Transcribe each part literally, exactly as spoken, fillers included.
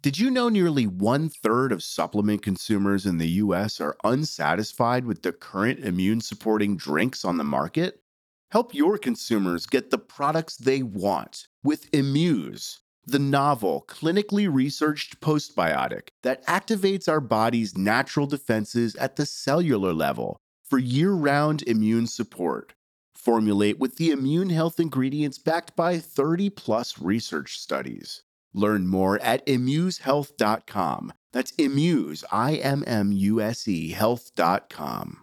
Did you know nearly one third of supplement consumers in the U S are unsatisfied with the current immune-supporting drinks on the market? Help your consumers get the products they want with Immuse, the novel, clinically researched postbiotic that activates our body's natural defenses at the cellular level for year-round immune support. Formulate with the immune health ingredients backed by thirty plus research studies. Learn more at immuse health dot com. That's Immuse, I M M U S E, health dot com.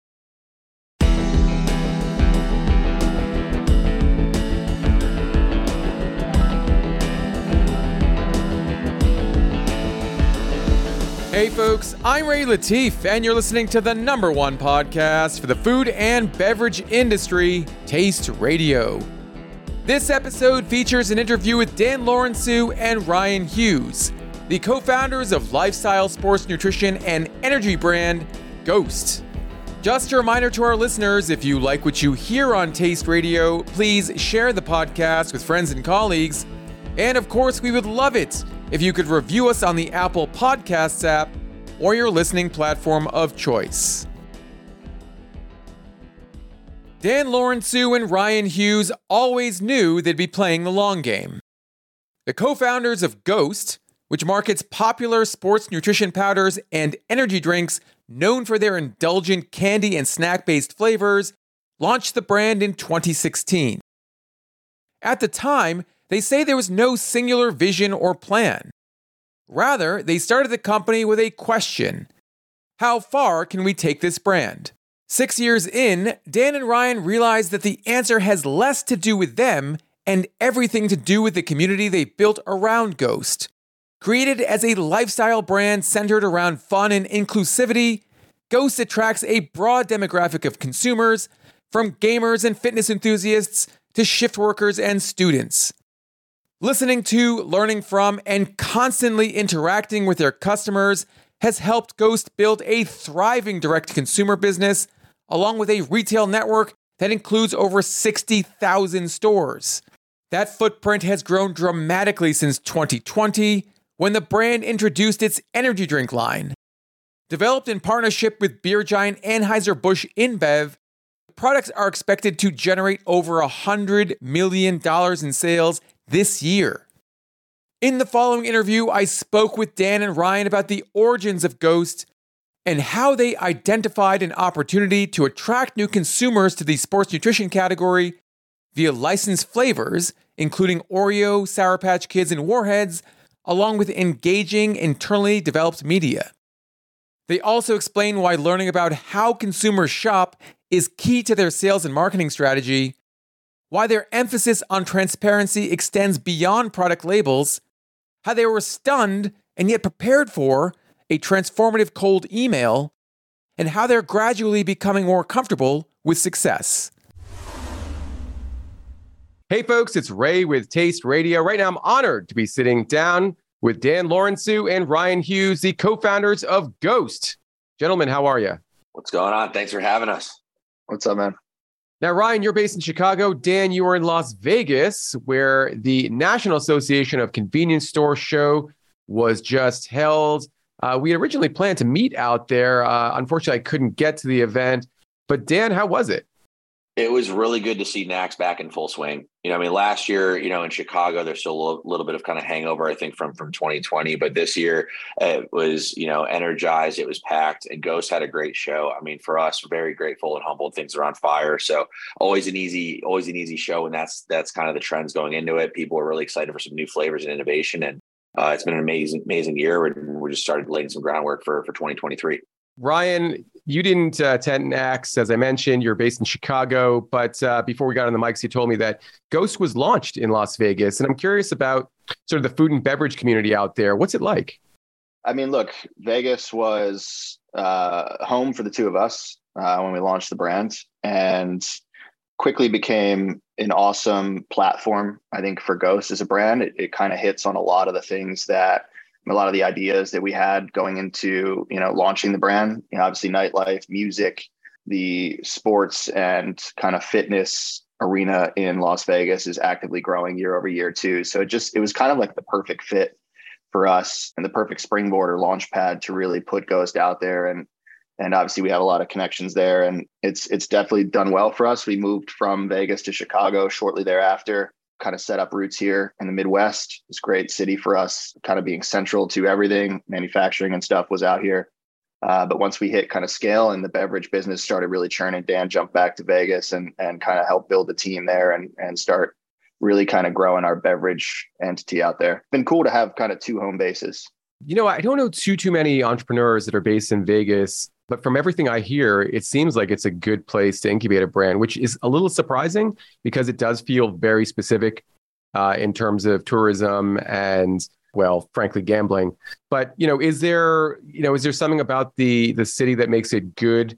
Hey folks, I'm Ray Latif, and you're listening to the number one podcast for the food and beverage industry, Taste Radio. This episode features an interview with Dan Laurenceau and Ryan Hughes, the co-founders of lifestyle sports nutrition and energy brand Ghost. Just a reminder to our listeners, if you like what you hear on Taste Radio, please share the podcast with friends and colleagues. And of course, we would love it if you could review us on the Apple Podcasts app or your listening platform of choice. Dan Laurenceau and Ryan Hughes always knew they'd be playing the long game. The co-founders of Ghost, which markets popular sports nutrition powders and energy drinks known for their indulgent candy and snack-based flavors, launched the brand in twenty sixteen. At the time, they say there was no singular vision or plan. Rather, they started the company with a question: how far can we take this brand? Six years in, Dan and Ryan realized that the answer has less to do with them and everything to do with the community they built around Ghost. Created as a lifestyle brand centered around fun and inclusivity, Ghost attracts a broad demographic of consumers, from gamers and fitness enthusiasts to shift workers and students. Listening to, learning from, and constantly interacting with their customers has helped Ghost build a thriving direct-to-consumer business, along with a retail network that includes over sixty thousand stores. That footprint has grown dramatically since twenty twenty, when the brand introduced its energy drink line. Developed in partnership with beer giant Anheuser-Busch InBev, the products are expected to generate over one hundred million dollars in sales this year. In the following interview, I spoke with Dan and Ryan about the origins of Ghost and how they identified an opportunity to attract new consumers to the sports nutrition category via licensed flavors, including Oreo, Sour Patch Kids, and Warheads, along with engaging internally developed media. They also explain why learning about how consumers shop is key to their sales and marketing strategy, why their emphasis on transparency extends beyond product labels, how they were stunned and yet prepared for a transformative cold email, and how they're gradually becoming more comfortable with success. Hey folks, it's Ray with Taste Radio. Right now I'm honored to be sitting down with Dan Laurenceau and Ryan Hughes, the co-founders of Ghost. Gentlemen, how are you? What's going on? Thanks for having us. What's up, man? Now, Ryan, you're based in Chicago. Dan, you are in Las Vegas, where the National Association of Convenience Store show was just held. Uh, we had originally planned to meet out there. Uh, unfortunately, I couldn't get to the event. But Dan, how was it? It was really good to see N A C S back in full swing. You know, I mean, last year, you know, in Chicago, there's still a little, little bit of kind of hangover, I think, from, from twenty twenty. But this year, it was, you know, energized. It was packed, and Ghost had a great show. I mean, for us, we're very grateful and humbled. Things are on fire. So always an easy, always an easy show. And that's, that's kind of the trends going into it. People are really excited for some new flavors and innovation. And uh, it's been an amazing, amazing year. And we just started laying some groundwork for, for twenty twenty-three. Ryan, you didn't uh, attend N A C S, as I mentioned. You're based in Chicago. But uh, before we got on the mics, you told me that Ghost was launched in Las Vegas. And I'm curious about sort of the food and beverage community out there. What's it like? I mean, look, Vegas was uh, home for the two of us uh, when we launched the brand, and quickly became an awesome platform, I think, for Ghost as a brand. It, it kind of hits on a lot of the things that a lot of the ideas that we had going into, you know, launching the brand. You know, obviously nightlife, music, the sports and kind of fitness arena in Las Vegas is actively growing year over year too. So it just, it was kind of like the perfect fit for us and the perfect springboard or launch pad to really put Ghost out there. And and obviously we have a lot of connections there, and it's it's definitely done well for us. We moved from Vegas to Chicago shortly thereafter, kind of set up roots here in the Midwest. It's a great city for us, kind of being central to everything. Manufacturing and stuff was out here. Uh, but once we hit kind of scale and the beverage business started really churning, Dan jumped back to Vegas and and kind of helped build the team there and and start really kind of growing our beverage entity out there. Been cool to have kind of two home bases. You know, I don't know too, too many entrepreneurs that are based in Vegas, but from everything I hear, it seems like it's a good place to incubate a brand, which is a little surprising because it does feel very specific uh, in terms of tourism and, well, frankly, gambling. But, you know, is there, you know, is there something about the the city that makes it good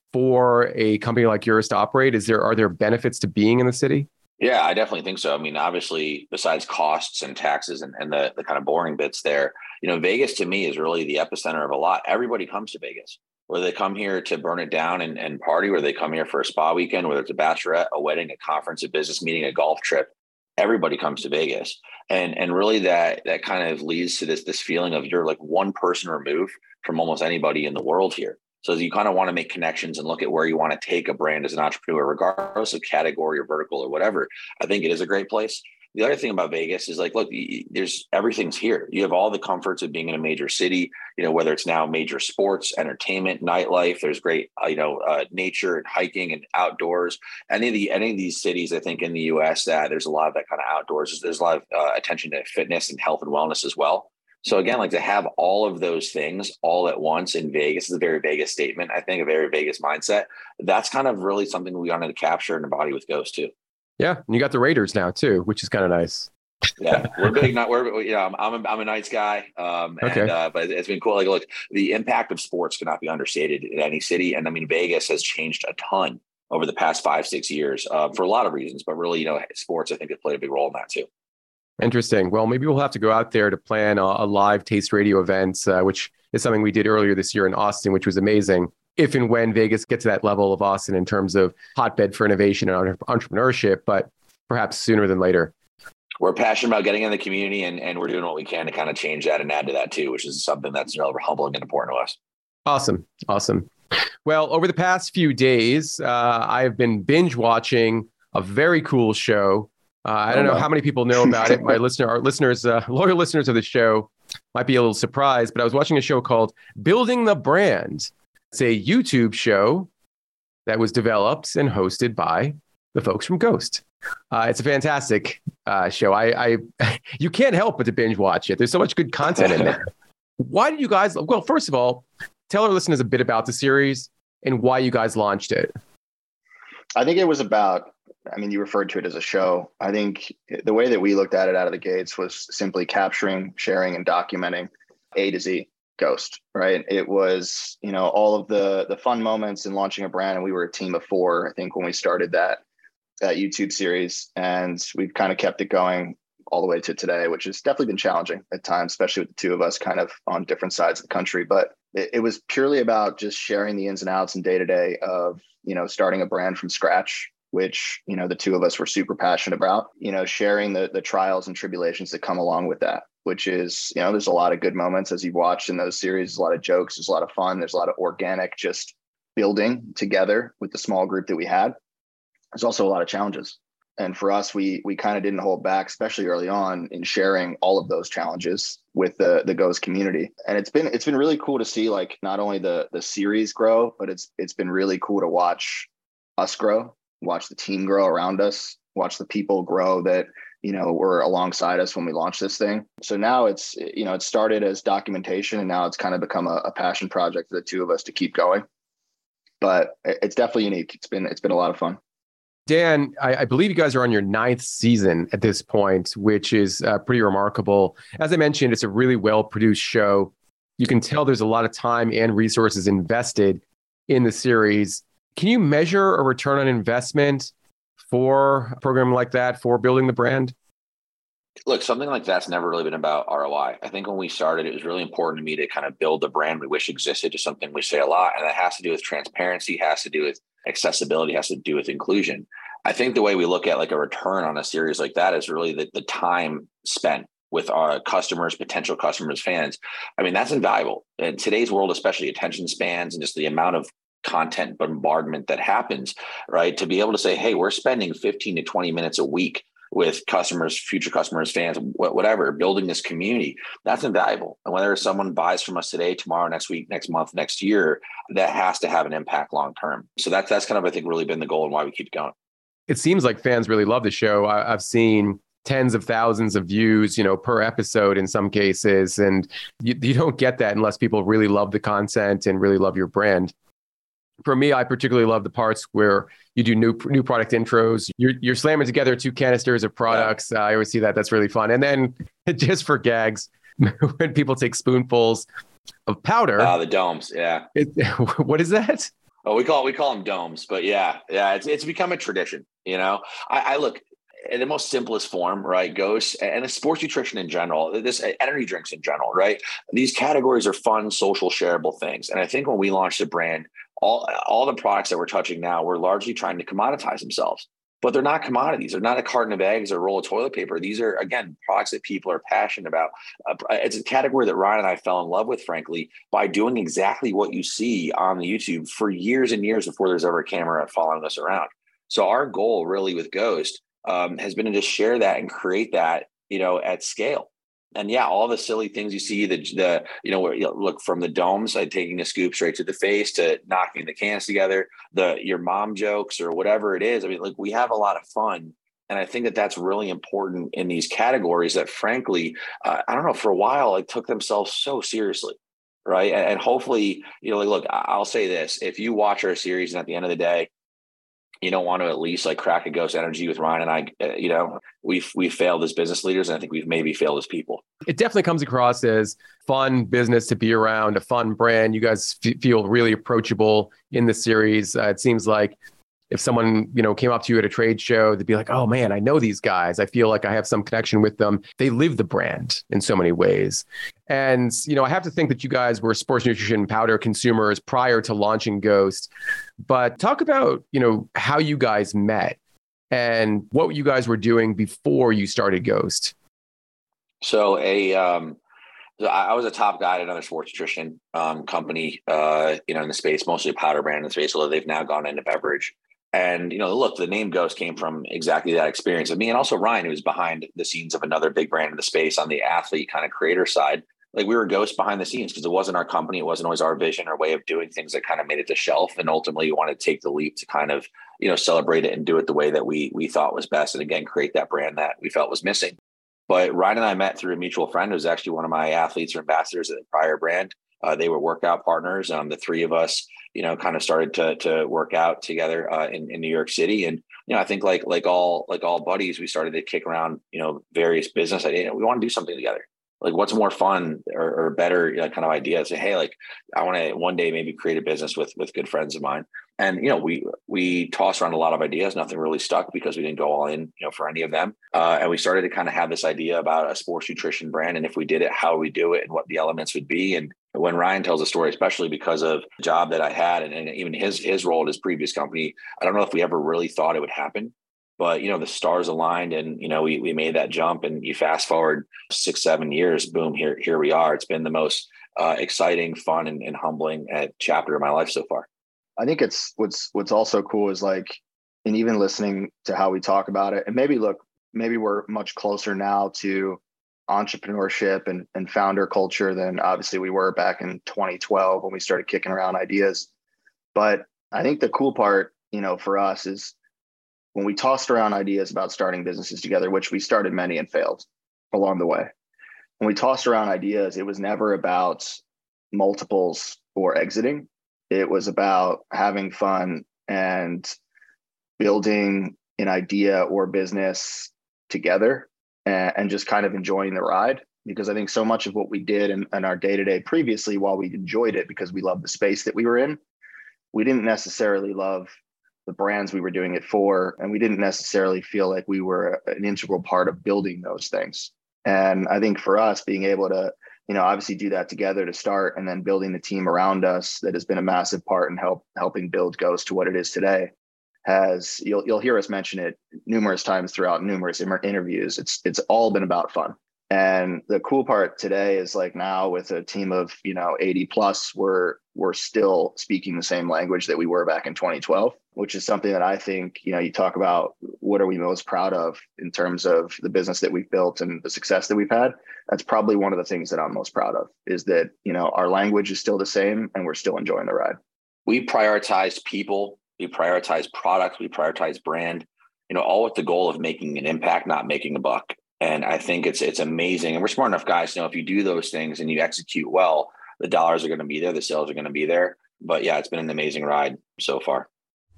for a company like yours to operate? Is there, are there benefits to being in the city? Yeah, I definitely think so. I mean, obviously, besides costs and taxes and, and the, the kind of boring bits there, you know, Vegas to me is really the epicenter of a lot. Everybody comes to Vegas, whether they come here to burn it down and, and party, or they come here for a spa weekend, whether it's a bachelorette, a wedding, a conference, a business meeting, a golf trip. Everybody comes to Vegas. And and really that that kind of leads to this, this feeling of you're like one person removed from almost anybody in the world here. So you kind of want to make connections and look at where you want to take a brand as an entrepreneur, regardless of category or vertical or whatever. I think it is a great place. The other thing about Vegas is like, look, there's everything's here. You have all the comforts of being in a major city, you know, whether it's now major sports, entertainment, nightlife, there's great, uh, you know, uh, nature and hiking and outdoors. Any of the, any of these cities, I think in the U S that there's a lot of that kind of outdoors. There's a lot of uh, attention to fitness and health and wellness as well. So again, like to have all of those things all at once in Vegas is a very Vegas statement. I think a very Vegas mindset. That's kind of really something we wanted to capture and embody with Ghost too. Yeah, and you got the Raiders now too, which is kind of nice. Yeah, we're big. Not we're you know I'm I'm a, I'm a Knights guy. Um, and, okay, uh, but it's been cool. Like, look, the impact of sports cannot be understated in any city, and I mean Vegas has changed a ton over the past five six years uh, for a lot of reasons. But really, you know, sports I think has played a big role in that too. Interesting. Well, maybe we'll have to go out there to plan a, a live Taste Radio event, uh, which is something we did earlier this year in Austin, which was amazing. If and when Vegas gets to that level of Austin in terms of hotbed for innovation and entrepreneurship, but perhaps sooner than later. We're passionate about getting in the community, and, and we're doing what we can to kind of change that and add to that too, which is something that's, you know, humbling and important to us. Awesome. Awesome. Well, over the past few days, uh, I have been binge watching a very cool show. Uh, I don't know how many people know about it. My listener, our listeners, uh, loyal listeners of the show might be a little surprised, but I was watching a show called Building the Brand. It's a YouTube show that was developed and hosted by the folks from Ghost. Uh, it's a fantastic uh, show. I, I, you can't help but to binge watch it. There's so much good content in there. Why did you guys? Well, first of all, tell our listeners a bit about the series and why you guys launched it. I think it was about. I mean, you referred to it as a show. I think the way that we looked at it out of the gates was simply capturing, sharing, and documenting A to Z Ghost, right? It was, you know, all of the the fun moments in launching a brand. And we were a team of four, I think, when we started that, that YouTube series. And we've kind of kept it going all the way to today, which has definitely been challenging at times, especially with the two of us kind of on different sides of the country. But it, it was purely about just sharing the ins and outs and day-to-day of, you know, starting a brand from scratch, which, you know, the two of us were super passionate about, you know, sharing the the trials and tribulations that come along with that, which is, you know, there's a lot of good moments as you've watched in those series, there's a lot of jokes, there's a lot of fun, there's a lot of organic just building together with the small group that we had. There's also a lot of challenges. And for us, we we kind of didn't hold back, especially early on, in sharing all of those challenges with the the Ghost community. And it's been it's been really cool to see, like, not only the the series grow, but it's it's been really cool to watch us grow, watch the team grow around us, watch the people grow that, you know, were alongside us when we launched this thing. So now it's, you know, it started as documentation and now it's kind of become a, a passion project for the two of us to keep going. But it's definitely unique. It's been, it's been a lot of fun. Dan, I, I believe you guys are on your ninth season at this point, which is uh, pretty remarkable. As I mentioned, it's a really well-produced show. You can tell there's a lot of time and resources invested in the series. Can you measure a return on investment for a program like that, for building the brand? Look, something like that's never really been about R O I. I think when we started, it was really important to me to kind of build the brand we wish existed, to something we say a lot. And that has to do with transparency, has to do with accessibility, has to do with inclusion. I think the way we look at like a return on a series like that is really the, the time spent with our customers, potential customers, fans. I mean, that's invaluable. In today's world, especially attention spans and just the amount of content bombardment that happens, right? To be able to say, hey, we're spending fifteen to twenty minutes a week with customers, future customers, fans, whatever, building this community, that's invaluable. And whether someone buys from us today, tomorrow, next week, next month, next year, that has to have an impact long-term. So that's, that's kind of, I think, really been the goal and why we keep going. It seems like fans really love the show. I, I've seen tens of thousands of views, you know, per episode in some cases. And you, you don't get that unless people really love the content and really love your brand. For me, I particularly love the parts where you do new new product intros. You're you're slamming together two canisters of products. Yeah. Uh, I always see that. That's really fun. And then just for gags, when people take spoonfuls of powder. Uh, the domes. Yeah. It, what is that? Oh, we call we call them domes. But yeah, yeah, it's it's become a tradition. You know, I, I look in the most simplest form, right? Ghost and the sports nutrition in general, this energy drinks in general, right? These categories are fun, social, shareable things. And I think when we launched the brand, all all the products that we're touching now, we're largely trying to commoditize themselves, but they're not commodities. They're not a carton of eggs or a roll of toilet paper. These are, again, products that people are passionate about. Uh, it's a category that Ryan and I fell in love with, frankly, by doing exactly what you see on the YouTube for years and years before there's ever a camera following us around. So our goal really with Ghost um, has been to just share that and create that, you know, at scale. And yeah, all the silly things you see, the, the you know, where you look from the domes, like taking a scoop straight to the face to knocking the cans together, the your mom jokes or whatever it is. I mean, like we have a lot of fun. And I think that that's really important in these categories that, frankly, uh, I don't know, for a while, like took themselves so seriously. Right. And, and hopefully, you know, like, look, I'll say this. If you watch our series and at the end of the day, you don't want to at least like crack a Ghost energy with Ryan and I, uh, you know, we've, we've failed as business leaders. And I think we've maybe failed as people. It definitely comes across as fun business to be around, a fun brand. You guys f- feel really approachable in the series. Uh, it seems like if someone, you know, came up to you at a trade show, they'd be like, oh man, I know these guys. I feel like I have some connection with them. They live the brand in so many ways. And, you know, I have to think that you guys were sports nutrition powder consumers prior to launching Ghost. But talk about, you know, how you guys met and what you guys were doing before you started Ghost. So a, um, I was a top guy at another sports nutrition um, company, uh, you know, in the space, mostly a powder brand in the space, although they've now gone into beverage. And, you know, look, the name Ghost came from exactly that experience of me and also Ryan, who was behind the scenes of another big brand in the space on the athlete kind of creator side. Like we were Ghost behind the scenes because it wasn't our company. It wasn't always our vision or way of doing things that kind of made it to shelf. And ultimately we wanted to take the leap to kind of, you know, celebrate it and do it the way that we we thought was best. And again, create that brand that we felt was missing. But Ryan and I met through a mutual friend who was actually one of my athletes or ambassadors at the prior brand. Uh, they were workout partners. Um, the three of us, you know, kind of started to to work out together uh, in, in New York City. And, you know, I think like like all like all buddies, we started to kick around, you know, various business ideas. We want to do something together. Like what's more fun or, or better, you know, kind of idea? Say, hey, like I want to one day maybe create a business with with good friends of mine. And, you know, we we tossed around a lot of ideas. Nothing really stuck because we didn't go all in, you know, for any of them. Uh, and we started to kind of have this idea about a sports nutrition brand. And if we did it, how we do it and what the elements would be. And when Ryan tells a story, especially because of the job that I had and, and even his his role at his previous company, I don't know if we ever really thought it would happen. But, you know, the stars aligned and, you know, we we made that jump and you fast forward six, seven years, boom, here, here we are. It's been the most uh, exciting, fun and, and humbling uh, chapter of my life so far. I think it's what's what's also cool is like, and even listening to how we talk about it, and maybe look, maybe we're much closer now to entrepreneurship and, and founder culture than obviously we were back in twenty twelve when we started kicking around ideas. But I think the cool part, you know, for us is when we tossed around ideas about starting businesses together, which we started many and failed along the way. When we tossed around ideas, it was never about multiples or exiting. It was about having fun and building an idea or business together and, and just kind of enjoying the ride. Because I think so much of what we did in, in our day-to-day previously, while we enjoyed it because we loved the space that we were in, we didn't necessarily love the brands we were doing it for. And we didn't necessarily feel like we were an integral part of building those things. And I think for us, being able to, you know, obviously do that together to start and then building the team around us that has been a massive part in help helping build Ghost to what it is today has, you'll you'll hear us mention it numerous times throughout numerous interviews. It's it's all been about fun. And the cool part today is like now with a team of, you know, eighty plus, we're, we're still speaking the same language that we were back in twenty twelve, which is something that I think, you know, you talk about what are we most proud of in terms of the business that we've built and the success that we've had. That's probably one of the things that I'm most proud of is that, you know, our language is still the same and we're still enjoying the ride. We prioritize people, we prioritize products, we prioritize brand, you know, all with the goal of making an impact, not making a buck. And I think it's it's amazing. And we're smart enough guys to know if you do those things and you execute well, the dollars are going to be there, the sales are going to be there. But yeah, it's been an amazing ride so far.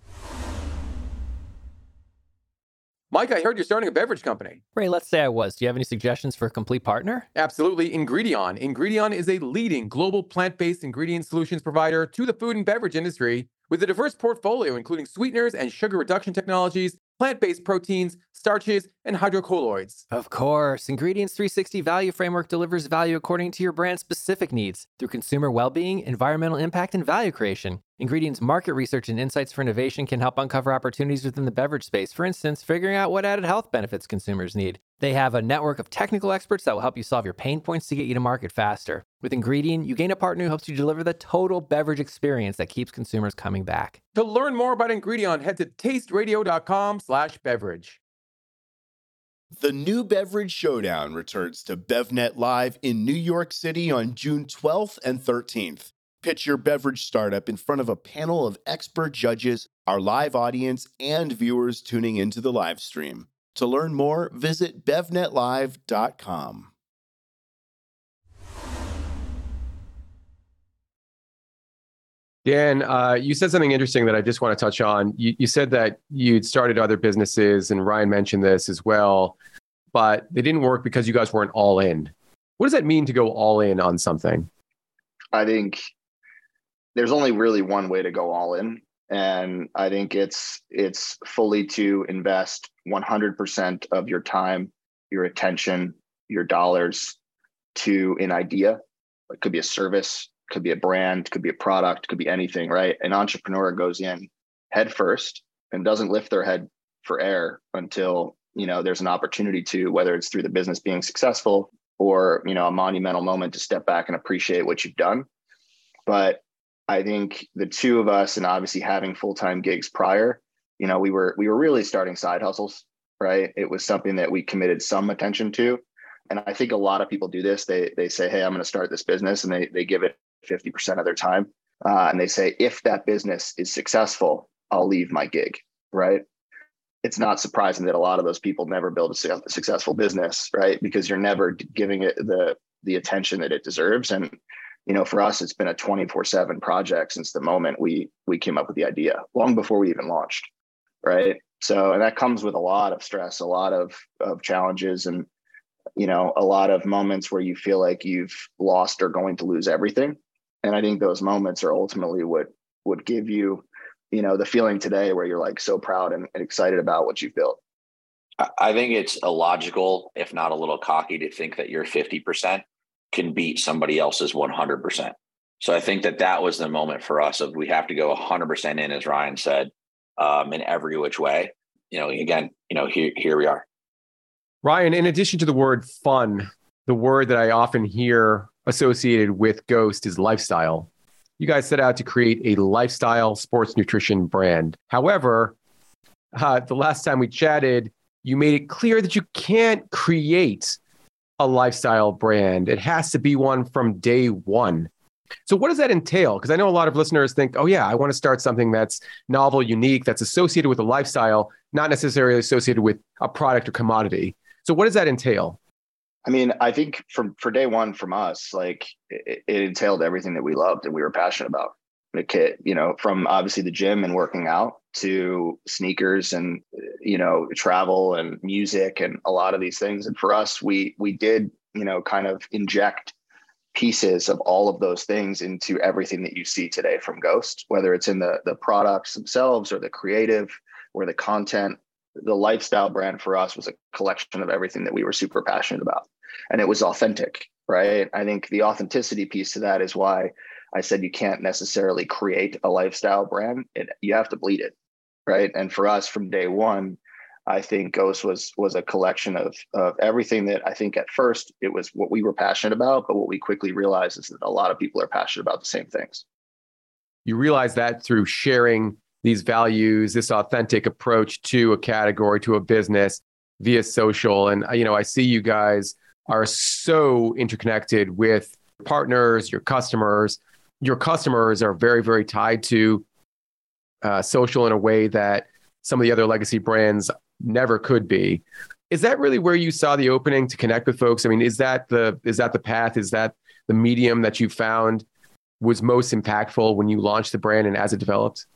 Mike, I heard you're starting a beverage company. Ray, let's say I was. Do you have any suggestions for a complete partner? Absolutely. Ingredion. Ingredion is a leading global plant-based ingredient solutions provider to the food and beverage industry with a diverse portfolio, including sweeteners and sugar reduction technologies, plant-based proteins, starches, and hydrocolloids. Of course. Ingredients three sixty Value Framework delivers value according to your brand's specific needs through consumer well-being, environmental impact, and value creation. Ingredients market research and insights for innovation can help uncover opportunities within the beverage space. For instance, figuring out what added health benefits consumers need. They have a network of technical experts that will help you solve your pain points to get you to market faster. With Ingredion, you gain a partner who helps you deliver the total beverage experience that keeps consumers coming back. To learn more about Ingredion, head to tasteradio.com slash beverage. The New Beverage Showdown returns to BevNet Live in New York City on June twelfth and thirteenth. Pitch your beverage startup in front of a panel of expert judges, our live audience, and viewers tuning into the live stream. To learn more, visit bev net live dot com. Dan, uh, you said something interesting that I just want to touch on. You, you said that you'd started other businesses, and Ryan mentioned this as well, but they didn't work because you guys weren't all in. What does that mean to go all in on something? I think there's only really one way to go all in. And I think it's it's fully to invest one hundred percent of your time, your attention, your dollars to an idea. It could be a service, could be a brand, could be a product, could be anything, right? An entrepreneur goes in head first and doesn't lift their head for air until, you know, there's an opportunity to, whether it's through the business being successful or, you know, a monumental moment to step back and appreciate what you've done. But I think the two of us, and obviously having full-time gigs prior, you know, we were we were really starting side hustles, right? It was something that we committed some attention to. And I think a lot of people do this. They they say, hey, I'm going to start this business, and they they give it fifty percent of their time. Uh, and they say, if that business is successful, I'll leave my gig, right? It's not surprising that a lot of those people never build a successful business, right? Because you're never giving it the the attention that it deserves. And you know, for us, it's been a twenty-four seven project since the moment we we came up with the idea, long before we even launched, right? So, and that comes with a lot of stress, a lot of of challenges, and you know, a lot of moments where you feel like you've lost or going to lose everything. And I think those moments are ultimately what would give you, you know, the feeling today where you're like so proud and, and excited about what you've built. I think it's illogical, if not a little cocky, to think that your fifty percent can beat somebody else's one hundred percent. So I think that that was the moment for us of we have to go one hundred percent in, as Ryan said, um, in every which way. You know, again, you know, here, here we are. Ryan, in addition to the word fun, the word that I often hear associated with Ghost is lifestyle. You guys set out to create a lifestyle sports nutrition brand. However, uh, the last time we chatted, you made it clear that you can't create a lifestyle brand. It has to be one from day one. So what does that entail? Because I know a lot of listeners think, oh yeah, I want to start something that's novel, unique, that's associated with a lifestyle, not necessarily associated with a product or commodity. So what does that entail? I mean, I think from for day one from us, like it, it entailed everything that we loved and we were passionate about. The kid, you know, from obviously the gym and working out to sneakers and, you know, travel and music and a lot of these things. And for us, we we did, you know, kind of inject pieces of all of those things into everything that you see today from Ghost, whether it's in the the products themselves or the creative or the content. The lifestyle brand for us was a collection of everything that we were super passionate about. And it was authentic, right? I think the authenticity piece to that is why I said you can't necessarily create a lifestyle brand. It, you have to bleed it, right? And for us from day one, I think Ghost was was a collection of of everything that I think at first it was what we were passionate about, but what we quickly realized is that a lot of people are passionate about the same things. You realize that through sharing these values, this authentic approach to a category, to a business via social. And, you know, I see you guys are so interconnected with partners, your customers. Your customers are very, very tied to uh, social in a way that some of the other legacy brands never could be. Is that really where you saw the opening to connect with folks? I mean, is that the is that the path? Is that the medium that you found was most impactful when you launched the brand and as it developed?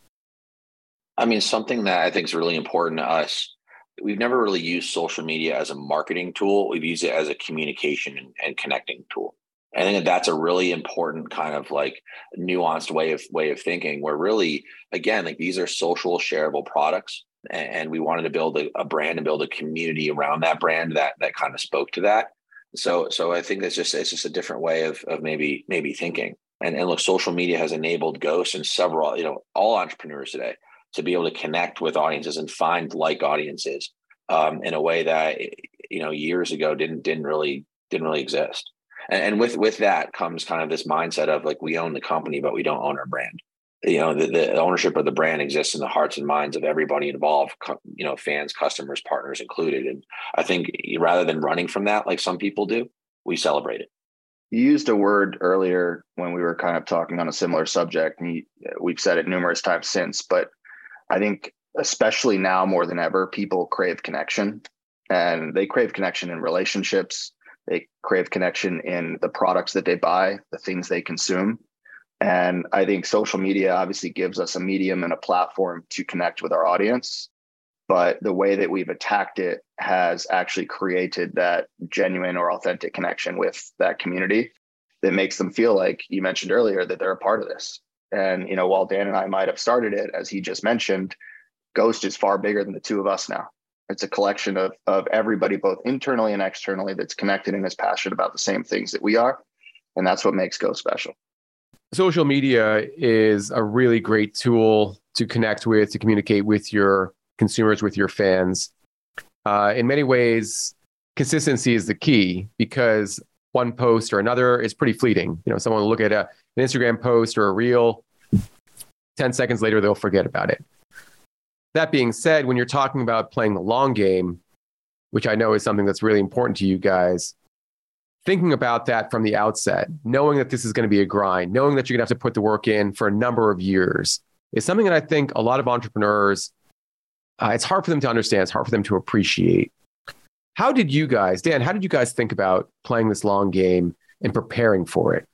I mean, something that I think is really important to us. We've never really used social media as a marketing tool. We've used it as a communication and, and connecting tool. I think that that's a really important kind of like nuanced way of way of thinking, where really, again, like these are social shareable products. And we wanted to build a, a brand and build a community around that brand that that kind of spoke to that. So, so I think that's just it's just a different way of of maybe maybe thinking. And and look, social media has enabled Ghost and several, you know, all entrepreneurs today to be able to connect with audiences and find like audiences um, in a way that you know years ago didn't didn't really didn't really exist. And, and with with that comes kind of this mindset of like we own the company, but we don't own our brand. You know, the, the ownership of the brand exists in the hearts and minds of everybody involved, you know, fans, customers, partners included. And I think rather than running from that, like some people do, we celebrate it. You used a word earlier when we were kind of talking on a similar subject, and you, we've said it numerous times since, but I think especially now more than ever, people crave connection, and they crave connection in relationships. They crave connection in the products that they buy, the things they consume. And I think social media obviously gives us a medium and a platform to connect with our audience. But the way that we've attacked it has actually created that genuine or authentic connection with that community that makes them feel like, you mentioned earlier, that they're a part of this. And, you know, while Dan and I might have started it, as he just mentioned, Ghost is far bigger than the two of us now. It's a collection of, of everybody, both internally and externally, that's connected and is passionate about the same things that we are. And that's what makes Ghost special. Social media is a really great tool to connect with, to communicate with your consumers, with your fans. Uh, in many ways, consistency is the key, because one post or another is pretty fleeting. You know, someone will look at a, an Instagram post or a reel, ten seconds later, they'll forget about it. That being said, when you're talking about playing the long game, which I know is something that's really important to you guys, thinking about that from the outset, knowing that this is going to be a grind, knowing that you're going to have to put the work in for a number of years, is something that I think a lot of entrepreneurs, uh, it's hard for them to understand. It's hard for them to appreciate. How did you guys, Dan, how did you guys think about playing this long game and preparing for it?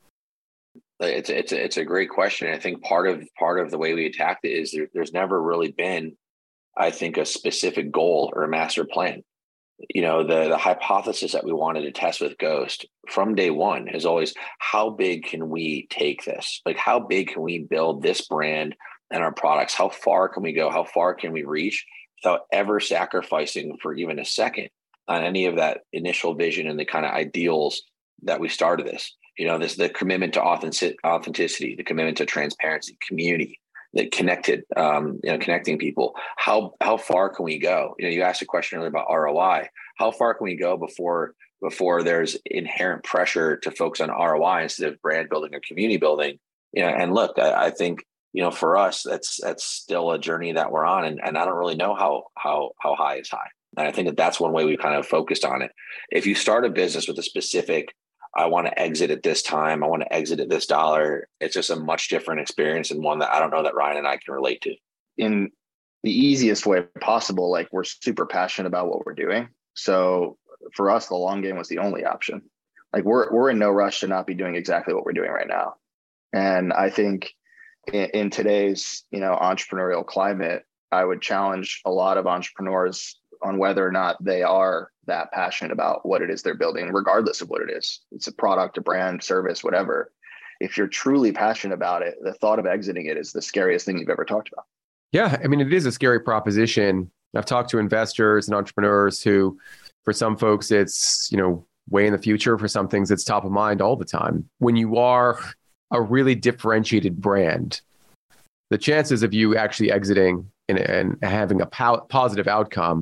It's it's a, it's a great question. I think part of part of the way we attacked it is there, there's never really been, I think, a specific goal or a master plan. You know, the, the hypothesis that we wanted to test with Ghost from day one is always, how big can we take this? Like, how big can we build this brand and our products? How far can we go? How far can we reach without ever sacrificing for even a second on any of that initial vision and the kind of ideals that we started this? You know, this the commitment to authentic, authenticity, the commitment to transparency, community, that connected, um, you know, connecting people. How how far can we go? You know, you asked a question earlier about R O I. How far can we go before before there's inherent pressure to focus on R O I instead of brand building or community building? You know, and look, I, I think you know, for us, that's that's still a journey that we're on, and, and I don't really know how how how high is high. And I think that that's one way we kind of focused on it. If you start a business with a specific, I want to exit at this time, I want to exit at this dollar, it's just a much different experience, and one that I don't know that Ryan and I can relate to. In the easiest way possible, like, we're super passionate about what we're doing. So for us, the long game was the only option. Like, we're we're in no rush to not be doing exactly what we're doing right now. And I think in, in today's, you know, entrepreneurial climate, I would challenge a lot of entrepreneurs on whether or not they are that passionate about what it is they're building, regardless of what it is. It's a product, a brand, service, whatever. If you're truly passionate about it, the thought of exiting it is the scariest thing you've ever talked about. Yeah, I mean, it is a scary proposition. I've talked to investors and entrepreneurs who, for some folks, it's, you know, way in the future. For some things, it's top of mind all the time. When you are a really differentiated brand, the chances of you actually exiting and, and having a po- positive outcome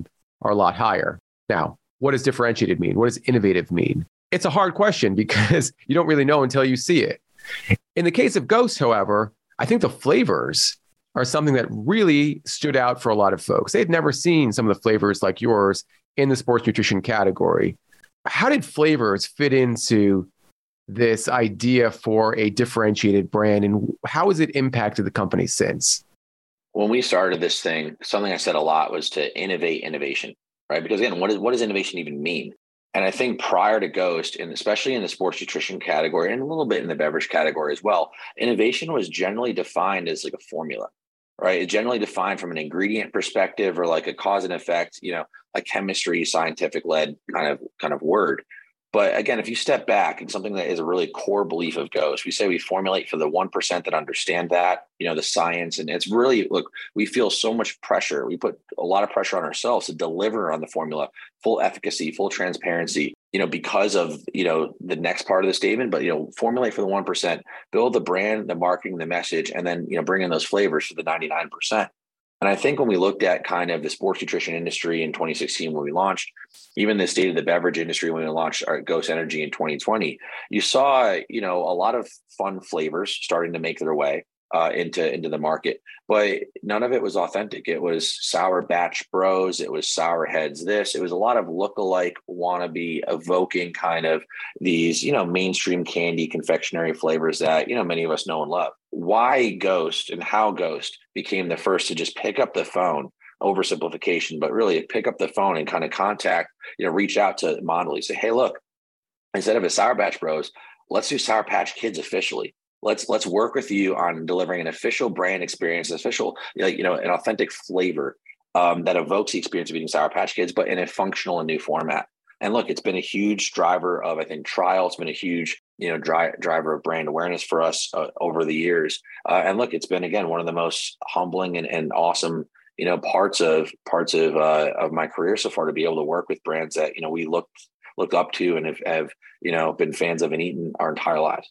are a lot higher. Now, what does differentiated mean? What does innovative mean? It's a hard question because you don't really know until you see it. In the case of Ghost, however, I think the flavors are something that really stood out for a lot of folks. They had never seen some of the flavors like yours in the sports nutrition category. How did flavors fit into this idea for a differentiated brand, and how has it impacted the company since? When we started this thing, something I said a lot was to innovate innovation, right? Because again, what, is, what does innovation even mean? And I think prior to Ghost, and especially in the sports nutrition category and a little bit in the beverage category as well, innovation was generally defined as like a formula, right? It's generally defined from an ingredient perspective or like a cause and effect, you know, like chemistry, scientific led kind of kind of word. But again, if you step back, and something that is a really core belief of Ghost, we say we formulate for the one percent that understand that, you know, the science. And it's really, look, we feel so much pressure. We put a lot of pressure on ourselves to deliver on the formula, full efficacy, full transparency, you know, because of, you know, the next part of the statement, but, you know, formulate for the one percent, build the brand, the marketing, the message, and then, you know, bring in those flavors for the ninety-nine percent. And I think when we looked at kind of the sports nutrition industry in twenty sixteen, when we launched, even the state of the beverage industry, when we launched our Ghost Energy in twenty twenty, you saw, you know, a lot of fun flavors starting to make their way uh, into, into the market, but none of it was authentic. It was Sour Batch Bros. It was Sour Heads this. It was a lot of lookalike, wannabe, evoking kind of these, you know, mainstream candy confectionery flavors that, you know, many of us know and love. Why Ghost and how Ghost became the first to just pick up the phone, oversimplification, but really pick up the phone and kind of contact, you know, reach out to Mondelez, say, hey, look, instead of a Sour Patch Bros, let's do Sour Patch Kids officially. Let's let's work with you on delivering an official brand experience, an official, you know, an authentic flavor um, that evokes the experience of eating Sour Patch Kids, but in a functional and new format. And look, it's been a huge driver of, I think, trial. It's been a huge, you know, dri- driver of brand awareness for us uh, over the years. Uh, and look, it's been, again, one of the most humbling and, and awesome, you know, parts of parts of uh, of my career so far, to be able to work with brands that, you know, we look look up to and have, have you know, been fans of and eaten our entire lives.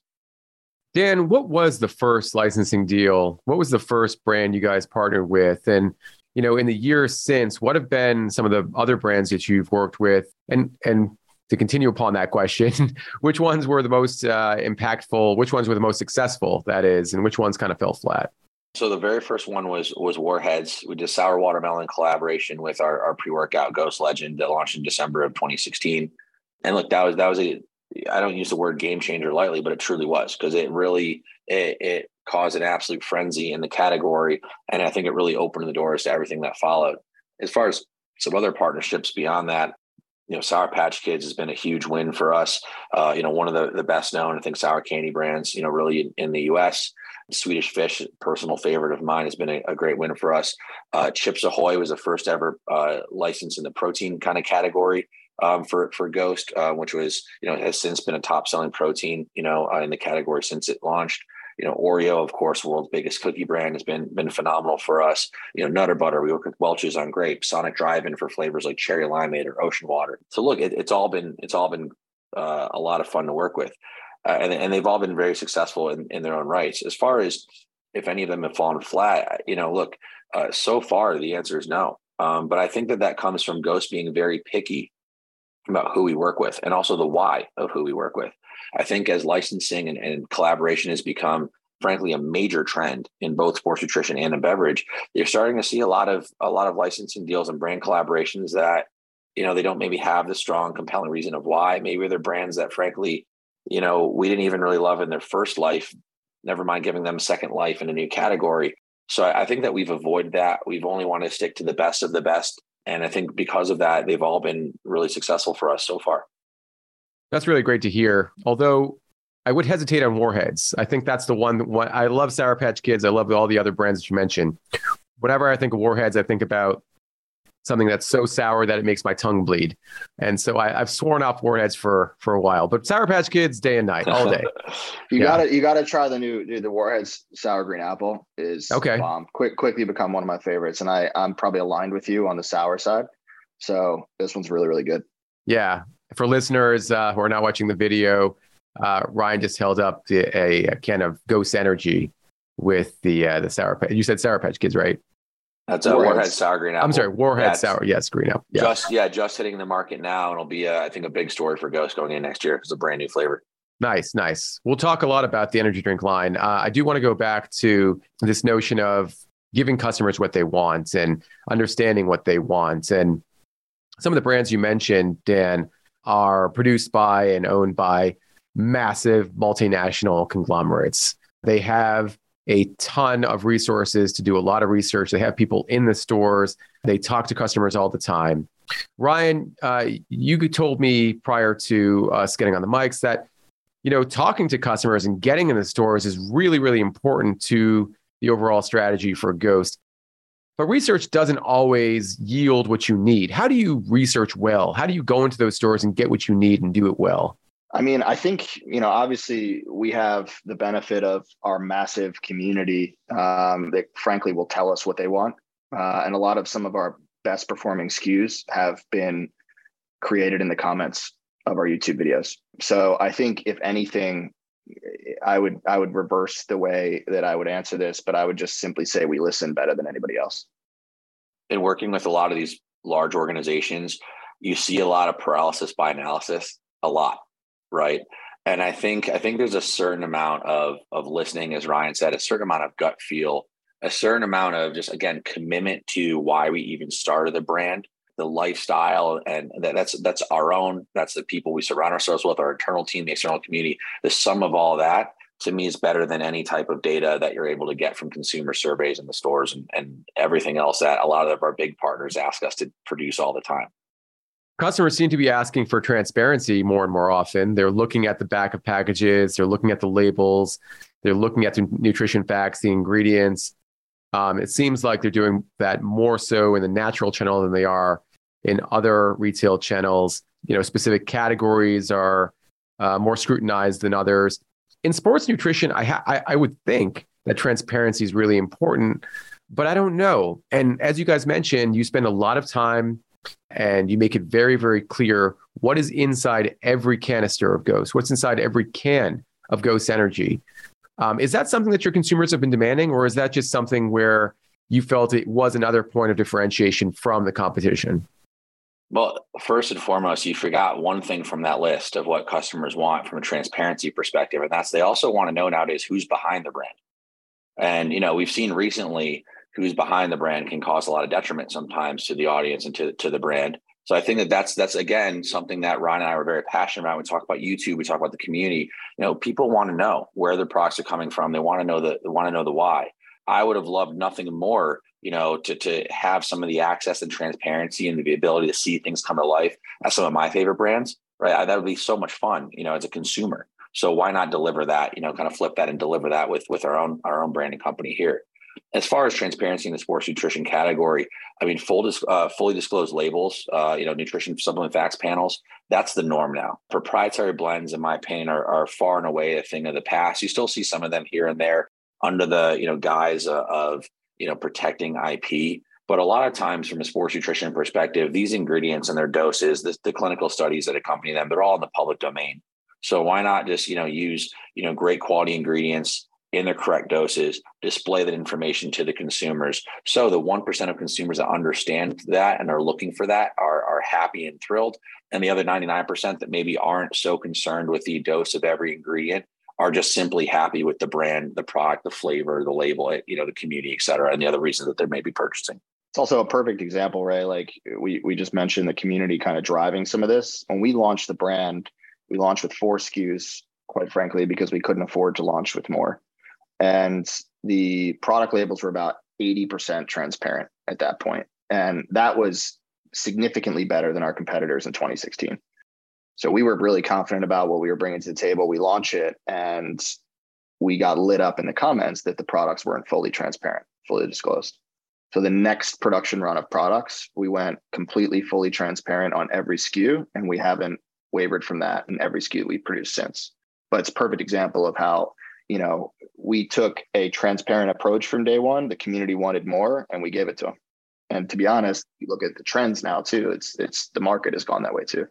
Dan, what was the first licensing deal? What was the first brand you guys partnered with? And, you know, in the years since, what have been some of the other brands that you've worked with? And and to continue upon that question, which ones were the most uh, impactful? Which ones were the most successful, that is, and which ones kind of fell flat? So the very first one was was Warheads. We did Sour Watermelon collaboration with our, our pre-workout Ghost Legend that launched in December of twenty sixteen. And look, that was that was a, I don't use the word game changer lightly, but it truly was, because it really, it, it caused an absolute frenzy in the category. And I think it really opened the doors to everything that followed. As far as some other partnerships beyond that, you know, Sour Patch Kids has been a huge win for us. Uh, you know, one of the, the best known, I think, sour candy brands, you know, really in, in the U S. Swedish Fish, personal favorite of mine, has been a, a great win for us. Uh, Chips Ahoy was the first ever uh, license in the protein kind of category um, for for Ghost, uh, which was, you know, has since been a top selling protein, you know, uh, in the category since it launched. You know, Oreo, of course, world's biggest cookie brand, has been been phenomenal for us. You know, Nutter Butter, we work with Welch's on grapes, Sonic Drive-In for flavors like cherry limeade or ocean water. So look, it, it's all been it's all been uh, a lot of fun to work with. Uh, and, and they've all been very successful in, in their own rights. As far as if any of them have fallen flat, you know, look, uh, so far the answer is no. Um, but I think that that comes from Ghost being very picky about who we work with, and also the why of who we work with. I think as licensing and, and collaboration has become, frankly, a major trend in both sports nutrition and in beverage, you're starting to see a lot of a lot of licensing deals and brand collaborations that, you know, they don't maybe have the strong, compelling reason of why. Maybe they're brands that, frankly, you know, we didn't even really love in their first life, never mind giving them a second life in a new category. So I think that we've avoided that. We've only wanted to stick to the best of the best. And I think because of that, they've all been really successful for us so far. That's really great to hear. Although I would hesitate on Warheads. I think that's the one, one I love Sour Patch Kids. I love all the other brands that you mentioned. Whenever I think of Warheads, I think about something that's so sour that it makes my tongue bleed. And so I, I've sworn off Warheads for for a while, but Sour Patch Kids day and night, all day. you yeah. gotta you gotta try the new dude, the Warheads sour green apple is okay. bomb. Quick quickly become one of my favorites, and I I'm probably aligned with you on the sour side. So this one's really really good. Yeah, for listeners uh, who are not watching the video, uh, Ryan just held up the, a, a can of Ghost Energy with the uh, the Sour Patch. You said Sour Patch Kids, right? That's a Warhead Sour Green Apple. I'm sorry, Warhead yeah, Sour. Yes, Green Apple. Yeah. Just yeah, just hitting the market now, and it'll be uh, I think a big story for Ghost going in next year. It's a brand new flavor. Nice, nice. We'll talk a lot about the energy drink line. Uh, I do want to go back to this notion of giving customers what they want and understanding what they want. And some of the brands you mentioned, Dan, are produced by and owned by massive multinational conglomerates. They have a ton of resources to do a lot of research. They have people in the stores. They talk to customers all the time. Ryan, uh, you told me prior to us getting on the mics that, you know, talking to customers and getting in the stores is really, really important to the overall strategy for Ghost. But research doesn't always yield what you need. How do you research well? How do you go into those stores and get what you need and do it well? I mean, I think, you know, obviously we have the benefit of our massive community um, that frankly will tell us what they want. Uh, and a lot of some of our best performing S K Us have been created in the comments of our YouTube videos. So I think if anything, I would I would reverse the way that I would answer this, but I would just simply say we listen better than anybody else. In working with a lot of these large organizations, you see a lot of paralysis by analysis, a lot, right? And I think I think there's a certain amount of of listening, as Ryan said, a certain amount of gut feel, a certain amount of just, again, commitment to why we even started the brand, the lifestyle, and that, that's that's our own, that's the people we surround ourselves with, our internal team, the external community. The sum of all that, to me, is better than any type of data that you're able to get from consumer surveys in the stores and, and everything else that a lot of our big partners ask us to produce all the time. Customers seem to be asking for transparency more and more often. They're looking at the back of packages, they're looking at the labels, they're looking at the nutrition facts, the ingredients. Um, it seems like they're doing that more so in the natural channel than they are in other retail channels. You know, specific categories are uh, more scrutinized than others. In sports nutrition, I, ha- I I would think that transparency is really important, but I don't know. And as you guys mentioned, you spend a lot of time and you make it very, very clear what is inside every canister of Ghost, what's inside every can of Ghost Energy. Um, is that something that your consumers have been demanding, or is that just something where you felt it was another point of differentiation from the competition? Well, first and foremost, you forgot one thing from that list of what customers want from a transparency perspective, and that's they also want to know nowadays who's behind the brand. And, you know, we've seen recently who's behind the brand can cause a lot of detriment sometimes to the audience and to, to the brand. So I think that that's, that's again, something that Ryan and I were very passionate about. We talk about YouTube, we talk about the community. You know, people want to know where their products are coming from. They want to know the, they want to know the why. I would have loved nothing more, you know, to, to have some of the access and transparency and the ability to see things come to life as some of my favorite brands, right? That would be so much fun, you know, as a consumer. So why not deliver that, you know, kind of flip that and deliver that with, with our own, our own branding company here. As far as transparency in the sports nutrition category, I mean, full dis- uh, fully disclosed labels, uh, you know, nutrition supplement facts panels, that's the norm now. Proprietary blends, in my opinion, are, are far and away a thing of the past. You still see some of them here and there under the, you know, guise of, of you know, protecting I P. But a lot of times from a sports nutrition perspective, these ingredients and their doses, the, the clinical studies that accompany them, they're all in the public domain. So why not just, you know, use, you know, great quality ingredients in their correct doses, display that information to the consumers. So the one percent of consumers that understand that and are looking for that are, are happy and thrilled. And the other ninety-nine percent that maybe aren't so concerned with the dose of every ingredient are just simply happy with the brand, the product, the flavor, the label, you know, the community, et cetera, and the other reasons that they may be purchasing. It's also a perfect example, Ray. Like we, we just mentioned the community kind of driving some of this. When we launched the brand, we launched with four S K Us, quite frankly, because we couldn't afford to launch with more. And the product labels were about eighty percent transparent at that point. And that was significantly better than our competitors in twenty sixteen. So we were really confident about what we were bringing to the table. We launched it and we got lit up in the comments that the products weren't fully transparent, fully disclosed. So the next production run of products, we went completely fully transparent on every S K U, and we haven't wavered from that in every S K U we've produced since. But it's a perfect example of how, you know, we took a transparent approach from day one. The community wanted more, and we gave it to them. And to be honest, you look at the trends now too. It's it's the market has gone that way too.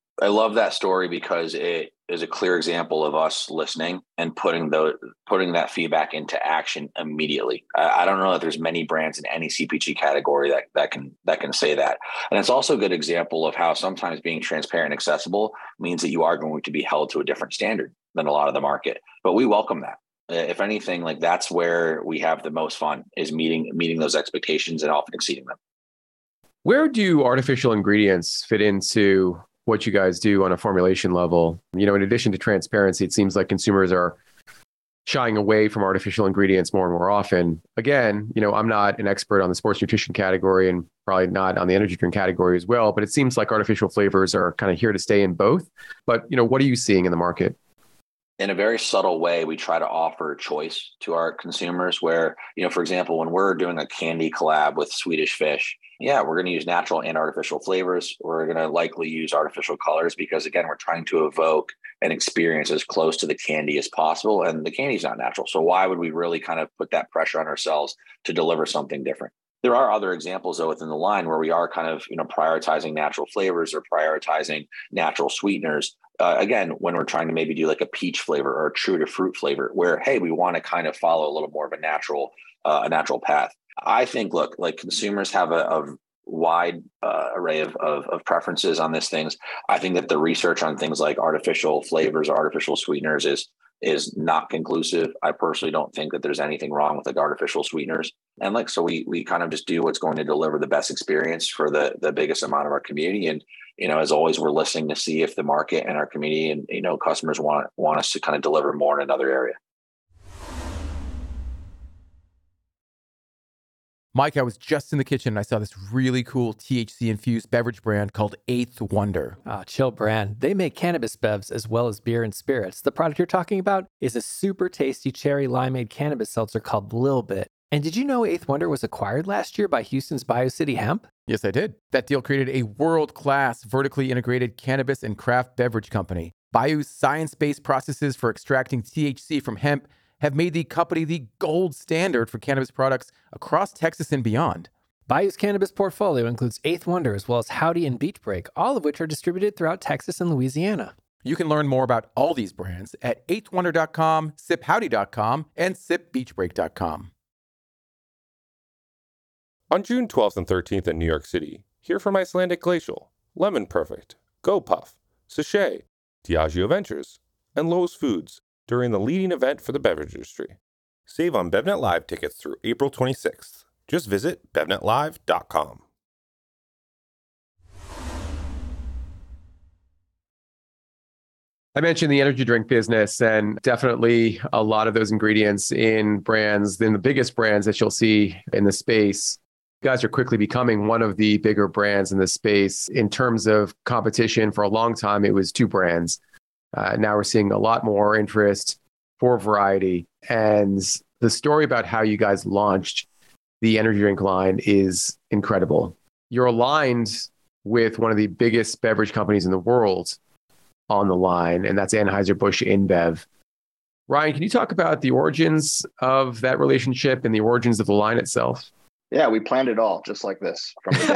I love that story because it is a clear example of us listening and putting the putting that feedback into action immediately. I, I don't know that there's many brands in any C P G category that that can that can say that. And it's also a good example of how sometimes being transparent and accessible means that you are going to be held to a different standard than a lot of the market. But we welcome that. If anything, like that's where we have the most fun, is meeting meeting those expectations and often exceeding them. Where do artificial ingredients fit into what you guys do on a formulation level? You know, in addition to transparency, it seems like consumers are shying away from artificial ingredients more and more often. Again, you know, I'm not an expert on the sports nutrition category and probably not on the energy drink category as well, but it seems like artificial flavors are kind of here to stay in both. But, you know, what are you seeing in the market? In a very subtle way, we try to offer choice to our consumers where, you know, for example, when we're doing a candy collab with Swedish Fish, yeah, we're going to use natural and artificial flavors. We're going to likely use artificial colors because, again, we're trying to evoke an experience as close to the candy as possible. And the candy is not natural. So why would we really kind of put that pressure on ourselves to deliver something different? There are other examples, though, within the line where we are kind of, you know, prioritizing natural flavors or prioritizing natural sweeteners. Uh, again, when we're trying to maybe do like a peach flavor or a true to fruit flavor where, hey, we want to kind of follow a little more of a natural, uh, a natural path. I think, look, like consumers have a, a wide uh, array of, of, of preferences on these things. I think that the research on things like artificial flavors or artificial sweeteners is is not conclusive. I personally don't think that there's anything wrong with like artificial sweeteners. And like, so we we kind of just do what's going to deliver the best experience for the the biggest amount of our community. And, you know, as always, we're listening to see if the market and our community and, you know, customers want want us to kind of deliver more in another area. Mike, I was just in the kitchen and I saw this really cool T H C-infused beverage brand called Eighth Wonder. Ah, chill brand. They make cannabis bevs as well as beer and spirits. The product you're talking about is a super tasty cherry limeade cannabis seltzer called Lil Bit. And did you know Eighth Wonder was acquired last year by Houston's BioCity Hemp? Yes, I did. That deal created a world-class vertically integrated cannabis and craft beverage company. Bio's science-based processes for extracting T H C from hemp have made the company the gold standard for cannabis products across Texas and beyond. Bio's cannabis portfolio includes Eighth Wonder as well as Howdy and Beach Break, all of which are distributed throughout Texas and Louisiana. You can learn more about all these brands at eighth wonder dot com, sip howdy dot com, and sip beach break dot com. On June twelfth and thirteenth in New York City, hear from Icelandic Glacial, Lemon Perfect, GoPuff, Sachet, Diageo Ventures, and Lowe's Foods during the leading event for the beverage industry. Save on BevNet Live tickets through April twenty-sixth. Just visit bev net live dot com. I mentioned the energy drink business, and definitely a lot of those ingredients in brands, in the biggest brands that you'll see in the space. You guys are quickly becoming one of the bigger brands in the space. In terms of competition, for a long time, it was two brands. Uh, now we're seeing a lot more interest for variety. And the story about how you guys launched the energy drink line is incredible. You're aligned with one of the biggest beverage companies in the world on the line, and that's Anheuser-Busch InBev. Ryan, can you talk about the origins of that relationship and the origins of the line itself? Yeah, we planned it all just like this from the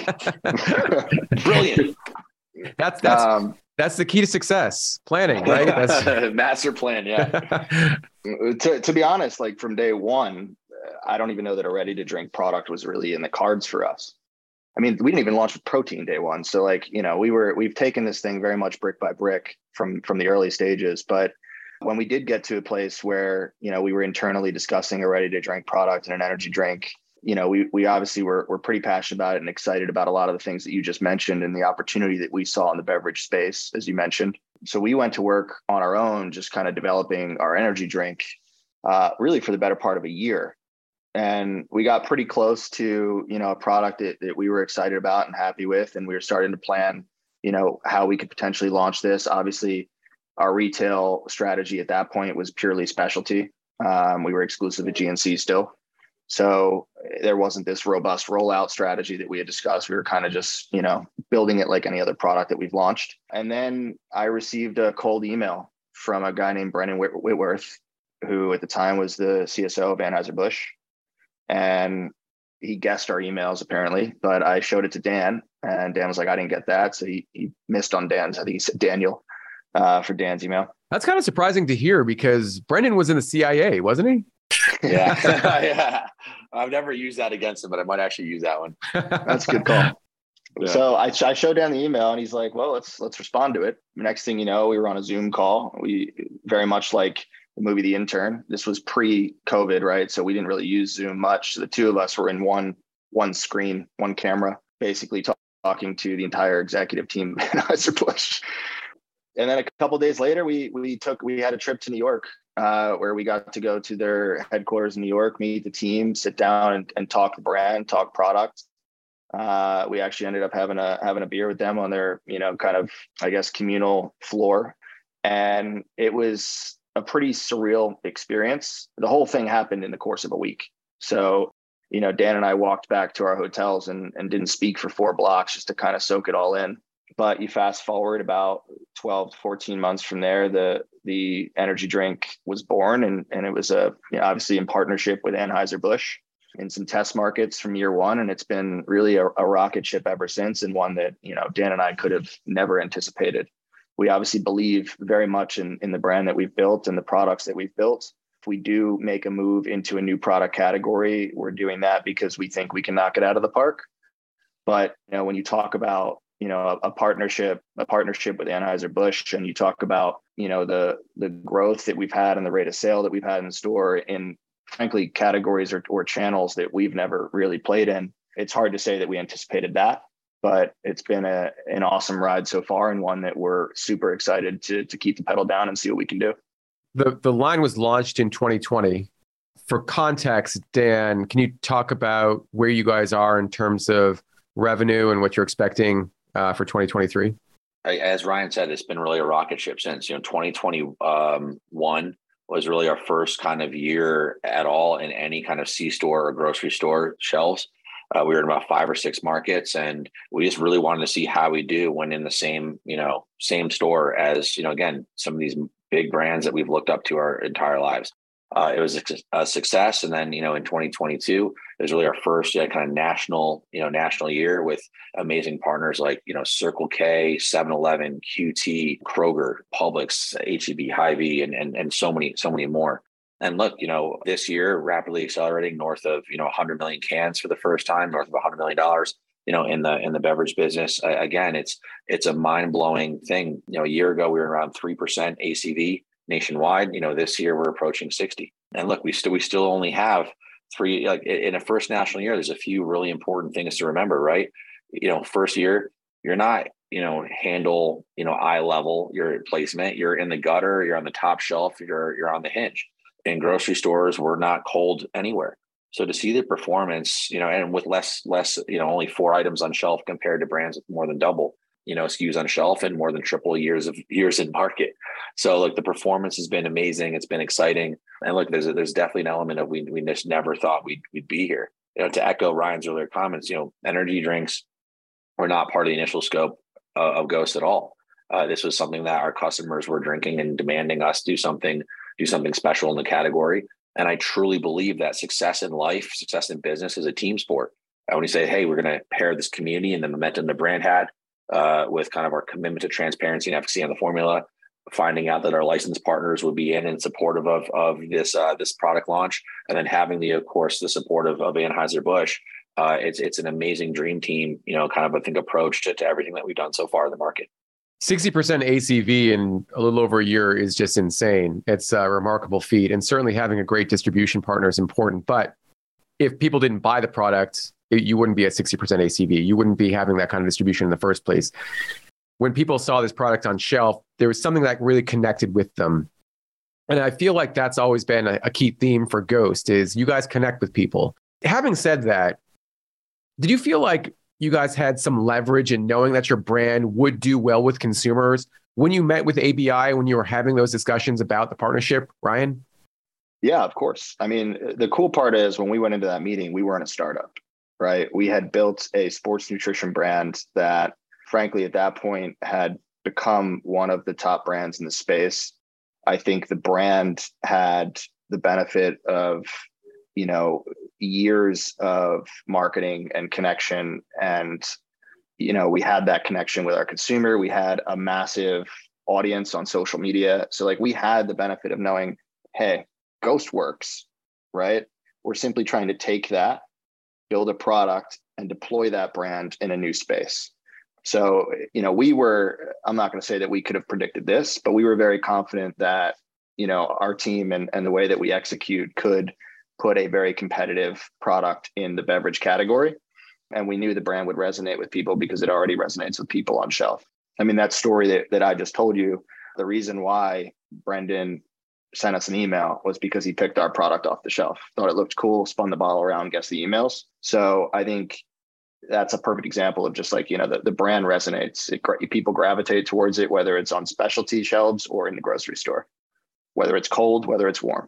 day one. Brilliant. That's that's um, that's the key to success. Planning, right? That's master plan. Yeah. to to be honest, like from day one, I don't even know that a ready to drink product was really in the cards for us. I mean, we didn't even launch with protein day one. So like, you know, we were we've taken this thing very much brick by brick from from the early stages. But when we did get to a place where, you know, we were internally discussing a ready to drink product and an energy drink, you know, we we obviously were were pretty passionate about it and excited about a lot of the things that you just mentioned and the opportunity that we saw in the beverage space, as you mentioned. So we went to work on our own, just kind of developing our energy drink, uh, really for the better part of a year. And we got pretty close to, you know, a product that, that we were excited about and happy with. And we were starting to plan, you know, how we could potentially launch this. Obviously, our retail strategy at that point was purely specialty. Um, we were exclusive at G N C still. So there wasn't this robust rollout strategy that we had discussed. We were kind of just, you know, building it like any other product that we've launched. And then I received a cold email from a guy named Brendan Whit- Whitworth, who at the time was the C S O of Anheuser-Busch. And he guessed our emails apparently, but I showed it to Dan And Dan was like, I didn't get that. So he, he missed on Dan's. I think he said Daniel uh, for Dan's email. That's kind of surprising to hear because Brendan was in the C I A, wasn't he? Yeah. Yeah. I've never used that against him, but I might actually use that one. That's a good call. Yeah. So I, I showed Dan the email and he's like, well, let's, let's respond to it. Next thing you know, we were on a Zoom call. We very much like the movie, The Intern. This was pre-COVID, right? So we didn't really use Zoom much. So the two of us were in one, one screen, one camera, basically talk, talking to the entire executive team at Anheuser-Busch. And then a couple of days later, we, we took, we had a trip to New York uh, where we got to go to their headquarters in New York, meet the team, sit down and, and talk the brand, talk product. Uh, we actually ended up having a having a beer with them on their, you know, kind of, I guess, communal floor. And it was a pretty surreal experience. The whole thing happened in the course of a week. So, you know, Dan and I walked back to our hotels and, and didn't speak for four blocks just to kind of soak it all in. But you fast forward about twelve, fourteen months from there, the the energy drink was born. And, and it was a, you know, obviously in partnership with Anheuser-Busch in some test markets from year one. And it's been really a, a rocket ship ever since, and one that, you know, Dan and I could have never anticipated. We obviously believe very much in, in the brand that we've built and the products that we've built. If we do make a move into a new product category, we're doing that because we think we can knock it out of the park. But, you know, when you talk about, you know, a, a partnership, a partnership with Anheuser-Busch, and you talk about, you know, the, the growth that we've had and the rate of sale that we've had in the store in, frankly, categories or, or channels that we've never really played in, it's hard to say that we anticipated that, but it's been a, an awesome ride so far, and one that we're super excited to, to keep the pedal down and see what we can do. The, the line was launched in twenty twenty. For context, Dan, can you talk about where you guys are in terms of revenue and what you're expecting uh, for twenty twenty-three? As Ryan said, it's been really a rocket ship since, you know, twenty twenty-one was really our first kind of year at all in any kind of C-store or grocery store shelves. Uh, we were in about five or six markets, and we just really wanted to see how we do when in the same, you know, same store as, you know, again, some of these big brands that we've looked up to our entire lives. Uh, it was a, a success. And then, you know, in twenty twenty-two, it was really our first yeah, kind of national, you know, national year with amazing partners like, you know, Circle K, seven eleven, Q T, Kroger, Publix, H E B, Hy-Vee, and, and, and so many, so many more. And look, you know, this year rapidly accelerating north of, you know, one hundred million cans for the first time, north of one hundred million dollars, you know, in the, in the beverage business. Uh, again, it's, it's a mind blowing thing. You know, a year ago, we were around three percent A C V nationwide. You know, this year we're approaching sixty. And look, we still, we still only have three, like in a first national year, there's a few really important things to remember, right? You know, first year, you're not, you know, handle, you know, eye level, your placement, you're in the gutter, you're on the top shelf, you're, you're on the hinge. In grocery stores, we're not cold anywhere. So to see the performance, you know, and with less, less, you know, only four items on shelf compared to brands with more than double, you know, S K Us on shelf and more than triple years of years in market. So like the performance has been amazing. It's been exciting. And look, there's a, there's definitely an element of we we just never thought we'd we'd be here. You know, to echo Ryan's earlier comments, you know, energy drinks were not part of the initial scope uh, of Ghost at all. Uh, this was something that our customers were drinking and demanding us do something do something special in the category. And I truly believe that success in life, success in business is a team sport. And when you say, hey, we're going to pair this community and the momentum the brand had uh, with kind of our commitment to transparency and efficacy on the formula, finding out that our licensed partners would be in and supportive of, of this uh, this product launch, and then having the, of course, the support of, of Anheuser-Busch, uh, it's it's an amazing dream team, you know, kind of, I think, approach to, to everything that we've done so far in the market. sixty percent A C V in a little over a year is just insane. It's a remarkable feat. And certainly having a great distribution partner is important. But if people didn't buy the product, it, you wouldn't be at sixty percent A C V. You wouldn't be having that kind of distribution in the first place. When people saw this product on shelf, there was something that really connected with them. And I feel like that's always been a, a key theme for Ghost is you guys connect with people. Having said that, did you feel like you guys had some leverage in knowing that your brand would do well with consumers when you met with A B I, when you were having those discussions about the partnership, Ryan? Yeah, of course. I mean, the cool part is when we went into that meeting, we weren't a startup, right? We had built a sports nutrition brand that, frankly, at that point had become one of the top brands in the space. I think the brand had the benefit of, you know, years of marketing and connection and, you know, we had that connection with our consumer. We had a massive audience on social media. So like we had the benefit of knowing, hey, Ghost works, right? We're simply trying to take that, build a product, and deploy that brand in a new space. So, you know, we were, I'm not going to say that we could have predicted this, but we were very confident that, you know, our team and, and the way that we execute could put a very competitive product in the beverage category. And we knew the brand would resonate with people because it already resonates with people on shelf. I mean, that story that, that I just told you, the reason why Brendan sent us an email was because he picked our product off the shelf, thought it looked cool, spun the bottle around, guessed the emails. So I think that's a perfect example of just like, you know, the, the brand resonates. It, people gravitate towards it, whether it's on specialty shelves or in the grocery store, whether it's cold, whether it's warm.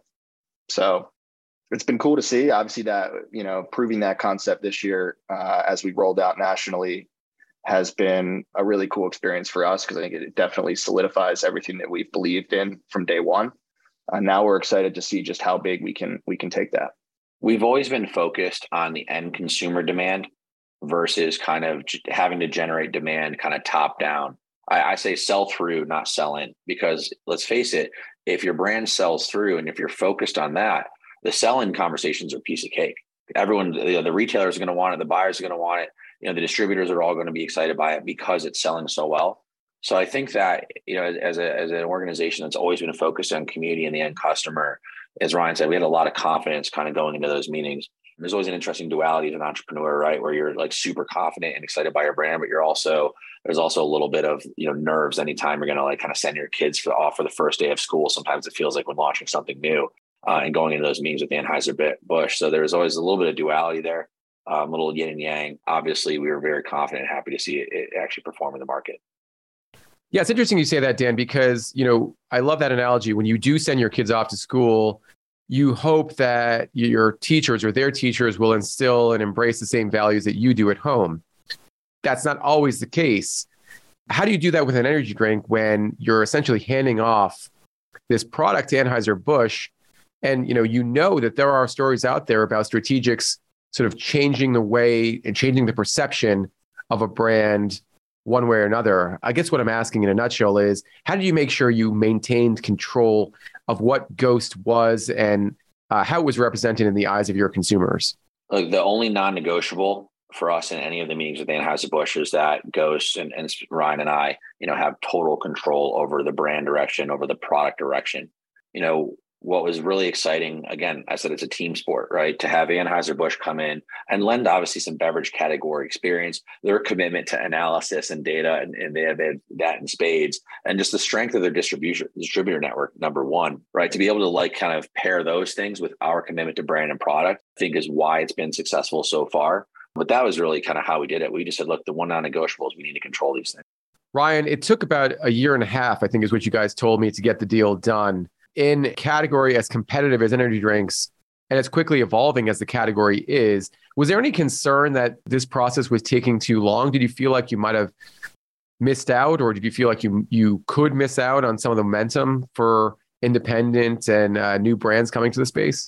So it's been cool to see. Obviously that, you know, proving that concept this year uh, as we rolled out nationally has been a really cool experience for us because I think it definitely solidifies everything that we've believed in from day one. And now we're excited to see just how big we can we can take that. We've always been focused on the end consumer demand versus kind of having to generate demand kind of top down. I, I say sell through, not sell in, because let's face it, if your brand sells through and if you're focused on that, the sell-in conversations are a piece of cake. Everyone, you know, the retailers are going to want it, the buyers are going to want it, you know, the distributors are all going to be excited by it because it's selling so well. So I think that, you know, as a as an organization that's always been focused on community and the end customer, as Ryan said, we had a lot of confidence kind of going into those meetings. There's always an interesting duality as an entrepreneur, right? Where you're like super confident and excited by your brand, but you're also, there's also a little bit of, you know, nerves anytime you're going to like kind of send your kids for off for the first day of school. Sometimes it feels like when launching something new uh, and going into those meetings with Anheuser-Busch. So there's always a little bit of duality there, um, a little yin and yang. Obviously, we were very confident and happy to see it, it actually perform in the market. Yeah, it's interesting you say that, Dan, because, you know, I love that analogy. When you do send your kids off to school, you hope that your teachers or their teachers will instill and embrace the same values that you do at home. That's not always the case. How do you do that with an energy drink when you're essentially handing off this product to Anheuser-Busch? And, you know, you know that there are stories out there about strategics sort of changing the way and changing the perception of a brand one way or another. I guess what I'm asking in a nutshell is, how did you make sure you maintained control of what Ghost was and uh, how it was represented in the eyes of your consumers? Like the only non-negotiable for us in any of the meetings with Anheuser-Busch is that Ghost and, and Ryan and I, you know, have total control over the brand direction, over the product direction. You know, what was really exciting, again, I said it's a team sport, right? To have Anheuser-Busch come in and lend obviously some beverage category experience, their commitment to analysis and data, and, and they have that in spades, and just the strength of their distribution distributor network, number one, right? To be able to like kind of pair those things with our commitment to brand and product, I think is why it's been successful so far. But that was really kind of how we did it. We just said, look, the one non-negotiable is we need to control these things. Ryan, it took about a year and a half, I think is what you guys told me, to get the deal done. In a category as competitive as energy drinks and as quickly evolving as the category is, was there any concern that this process was taking too long? Did you feel like you might have missed out, or did you feel like you you could miss out on some of the momentum for independent and uh, new brands coming to the space?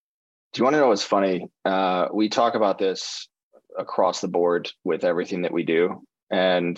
Do you want to know what's funny? Uh, we talk about this across the board with everything that we do, and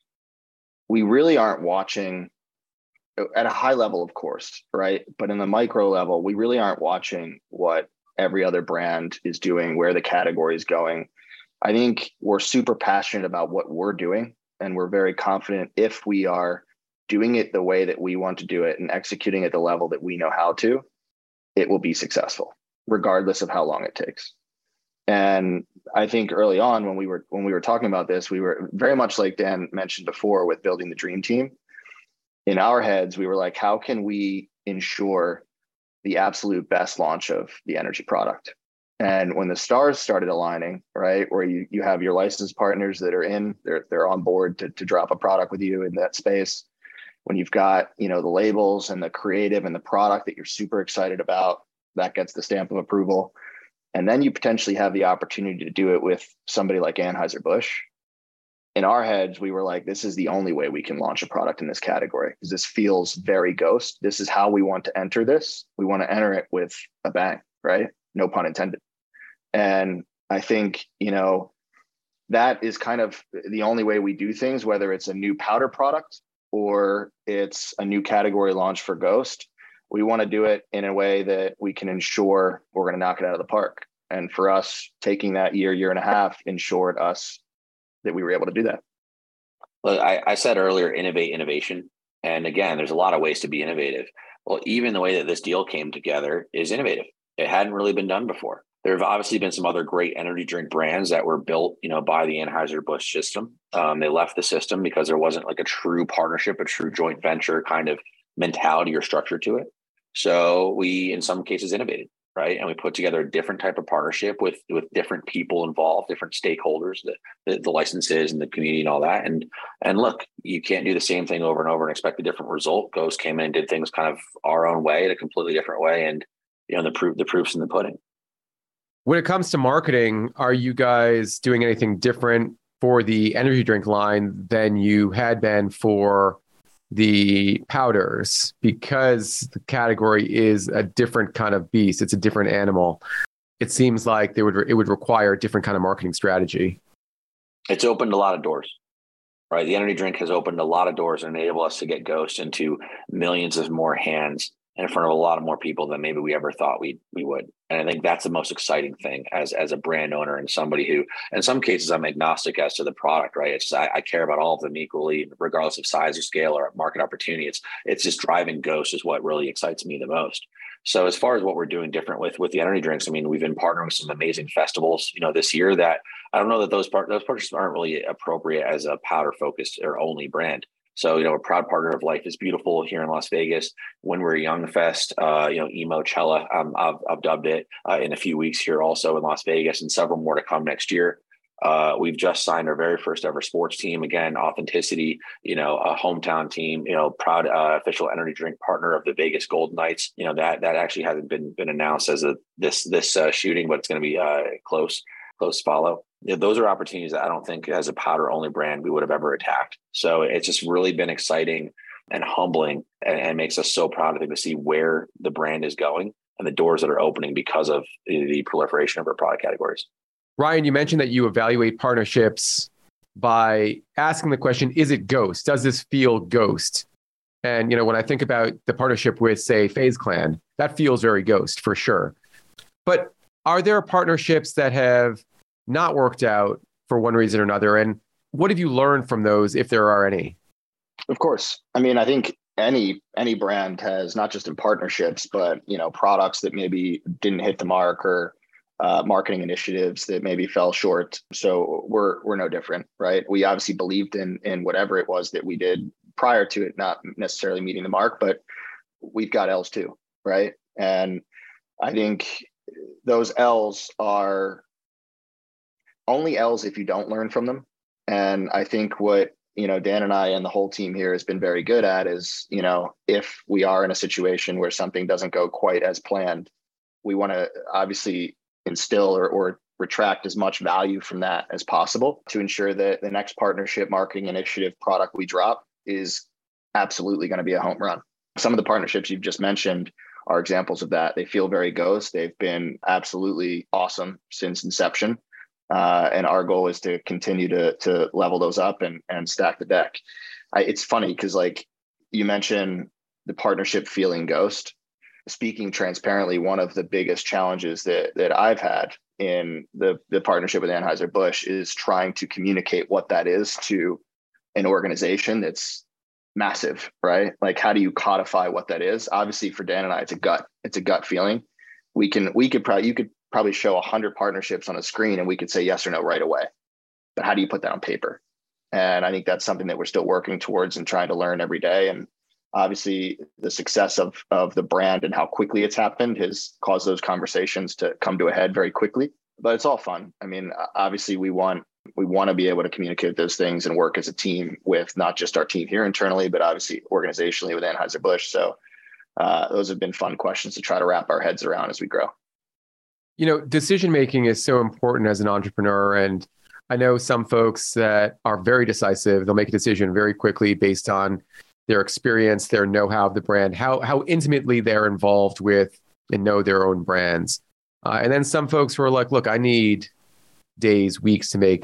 we really aren't watching at a high level, of course, right? But in the micro level, we really aren't watching what every other brand is doing, where the category is going. I think we're super passionate about what we're doing, and we're very confident if we are doing it the way that we want to do it and executing at the level that we know how to, it will be successful, regardless of how long it takes. And I think early on when we were when we were talking about this, we were very much like Dan mentioned before with building the dream team. In our heads, we were like, how can we ensure the absolute best launch of the energy product? And when the stars started aligning, right, where you you have your licensed partners that are in, they're they're on board to to drop a product with you in that space. When you've got, you know, the labels and the creative and the product that you're super excited about, that gets the stamp of approval. And then you potentially have the opportunity to do it with somebody like Anheuser-Busch. In our heads, we were like, this is the only way we can launch a product in this category, because this feels very Ghost. This is how we want to enter this. We want to enter it with a bang, right? No pun intended. And I think, you know, that is kind of the only way we do things, whether it's a new powder product or it's a new category launch for Ghost. We want to do it in a way that we can ensure we're going to knock it out of the park. And for us, taking that year, year and a half ensured us that we were able to do that. Look, I, I said earlier, innovate innovation. And again, there's a lot of ways to be innovative. Well, even the way that this deal came together is innovative. It hadn't really been done before. There have obviously been some other great energy drink brands that were built, you know, by the Anheuser-Busch system. Um, they left the system because there wasn't like a true partnership, a true joint venture kind of mentality or structure to it. So we, in some cases, innovated, right? And we put together a different type of partnership with with different people involved, different stakeholders, the, the the licenses and the community and all that. And and look, you can't do the same thing over and over and expect a different result. Ghost came in and did things kind of our own way, in a completely different way, and you know the proof the proof's in the pudding. When it comes to marketing, are you guys doing anything different for the energy drink line than you had been for the powders? Because the category is a different kind of beast. It's a different animal. It seems like they would it would require a different kind of marketing strategy. It's opened a lot of doors, right? The energy drink has opened a lot of doors and enabled us to get Ghost into millions of more hands in front of a lot of more people than maybe we ever thought we we would. And I think that's the most exciting thing as, as a brand owner and somebody who, in some cases, I'm agnostic as to the product, right? It's just, I, I care about all of them equally, regardless of size or scale or market opportunity. It's, it's just driving Ghost is what really excites me the most. So as far as what we're doing different with, with the energy drinks, I mean, we've been partnering with some amazing festivals, you know, this year that I don't know that those part, those partnerships aren't really appropriate as a powder focused or only brand. So, you know, a proud partner of Life is Beautiful here in Las Vegas. When We're Young Fest, uh, you know, Emo Cella, um, I've, I've dubbed it uh, in a few weeks here also in Las Vegas, and several more to come next year. Uh, we've just signed our very first ever sports team. Again, authenticity, you know, a hometown team, you know, proud uh, official energy drink partner of the Vegas Golden Knights. You know, that that actually hasn't been been announced as a this this uh, shooting, but it's going to be uh, close, close follow. You know, those are opportunities that I don't think as a powder only brand we would have ever attacked. So it's just really been exciting and humbling, and, and makes us so proud I think, to see where the brand is going and the doors that are opening because of the proliferation of our product categories. Ryan, you mentioned that you evaluate partnerships by asking the question, is it Ghost? Does this feel Ghost? And, you know, when I think about the partnership with, say, FaZe Clan, that feels very Ghost for sure. But are there partnerships that have not worked out for one reason or another? And what have you learned from those, if there are any? Of course. I mean, I think any any brand has, not just in partnerships, but, you know, products that maybe didn't hit the mark, or uh, marketing initiatives that maybe fell short. So we're we're no different, right? We obviously believed in in whatever it was that we did prior to it not necessarily meeting the mark, but we've got L's too, right? And I think those L's are only L's if you don't learn from them. And I think what, you know, Dan and I and the whole team here has been very good at is, you know, if we are in a situation where something doesn't go quite as planned, we want to obviously instill or, or retract as much value from that as possible to ensure that the next partnership, marketing initiative, product we drop is absolutely going to be a home run. Some of the partnerships you've just mentioned are examples of that. They feel very Ghost. They've been absolutely awesome since inception. Uh, and our goal is to continue to to level those up and and stack the deck. I, it's funny because, like you mentioned, the partnership feeling Ghost. Speaking transparently, one of the biggest challenges that that I've had in the the partnership with Anheuser-Busch is trying to communicate what that is to an organization that's massive, right? Like, how do you codify what that is? Obviously, for Dan and I, it's a gut. It's a gut feeling. We can we could probably you could. probably show a hundred partnerships on a screen and we could say yes or no right away. But how do you put that on paper? And I think that's something that we're still working towards and trying to learn every day. And obviously the success of, of the brand and how quickly it's happened has caused those conversations to come to a head very quickly, but it's all fun. I mean, obviously we want, we want to be able to communicate those things and work as a team with not just our team here internally, but obviously organizationally with Anheuser-Busch. So uh, those have been fun questions to try to wrap our heads around as we grow. You know, decision-making is so important as an entrepreneur. And I know some folks that are very decisive. They'll make a decision very quickly based on their experience, their know-how of the brand, how how intimately they're involved with and know their own brands. Uh, and then some folks who are like, look, I need days, weeks to make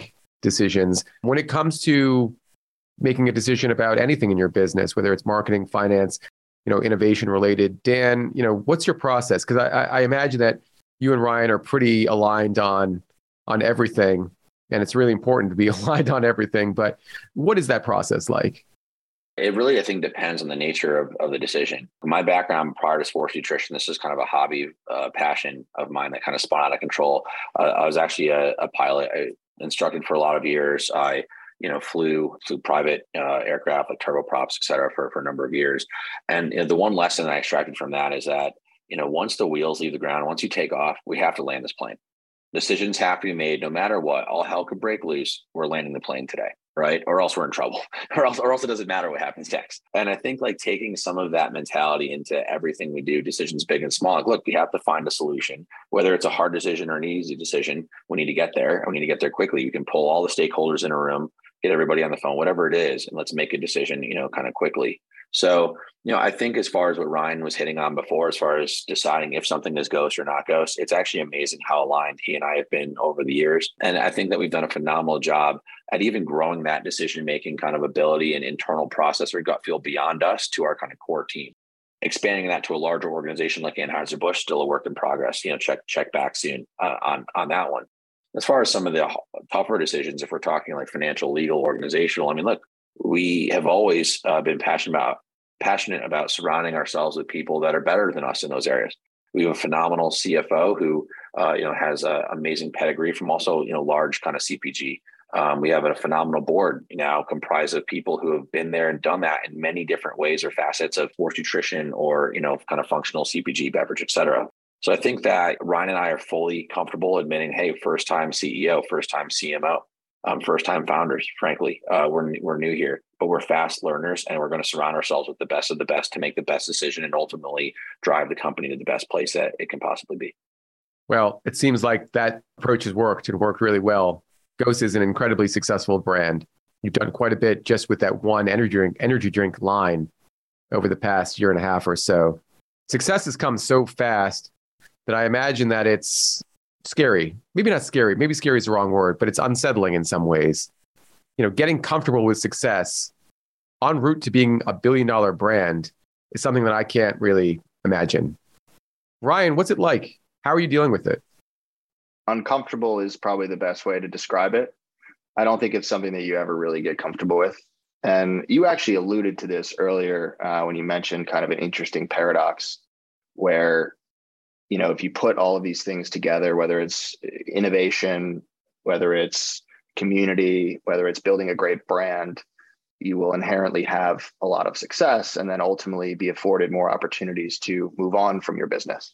decisions. When it comes to making a decision about anything in your business, whether it's marketing, finance, you know, innovation related, Dan, you know, what's your process? Because I, I imagine that you and Ryan are pretty aligned on on everything, and it's really important to be aligned on everything. But what is that process like? It really, I think, depends on the nature of, of the decision. My background prior to sports nutrition, this is kind of a hobby, uh, passion of mine that kind of spun out of control. Uh, I was actually a, a pilot. I instructed for a lot of years. I, you know, flew flew private uh, aircraft like turboprops, et cetera, for, for a number of years. And you know, the one lesson I extracted from that is that, you know, once the wheels leave the ground, once you take off, we have to land this plane. Decisions have to be made no matter what. All hell could break loose. We're landing the plane today, right? Or else we're in trouble, or else, or else it doesn't matter what happens next. And I think like taking some of that mentality into everything we do, decisions big and small. Like, look, we have to find a solution, whether it's a hard decision or an easy decision. We need to get there, and we need to get there quickly. You can pull all the stakeholders in a room, get everybody on the phone, whatever it is, and let's make a decision, you know, kind of quickly. So, you know, I think as far as what Ryan was hitting on before, as far as deciding if something is ghost or not ghost, it's actually amazing how aligned he and I have been over the years. And I think that we've done a phenomenal job at even growing that decision-making kind of ability and internal process or gut feel beyond us to our kind of core team. Expanding that to a larger organization like Anheuser-Busch, still a work in progress, you know, check, check back soon uh, on, on that one. As far as some of the tougher decisions, if we're talking like financial, legal, organizational, I mean, look, we have always uh, been passionate about passionate about surrounding ourselves with people that are better than us in those areas. We have a phenomenal C F O who, uh, you know, has an amazing pedigree from also, you know, large kind of C P G. Um, we have a phenomenal board now comprised of people who have been there and done that in many different ways or facets of sports nutrition or, you know, kind of functional C P G, beverage, et cetera. So I think that Ryan and I are fully comfortable admitting, hey, first time C E O, first time C M O. Um, first time founders, frankly, uh, we're, we're new here, but we're fast learners, and we're going to surround ourselves with the best of the best to make the best decision and ultimately drive the company to the best place that it can possibly be. Well, it seems like that approach has worked and worked really well. Ghost is an incredibly successful brand. You've done quite a bit just with that one energy drink, energy drink line over the past year and a half or so. Success has come so fast that I imagine that it's scary. Maybe not scary. Maybe scary is the wrong word, but it's unsettling in some ways. You know, getting comfortable with success en route to being a billion dollar brand is something that I can't really imagine. Ryan, what's it like? How are you dealing with it? Uncomfortable is probably the best way to describe it. I don't think it's something that you ever really get comfortable with. And you actually alluded to this earlier uh, when you mentioned kind of an interesting paradox where, you know, if you put all of these things together, whether it's innovation, whether it's community, whether it's building a great brand, you will inherently have a lot of success and then ultimately be afforded more opportunities to move on from your business,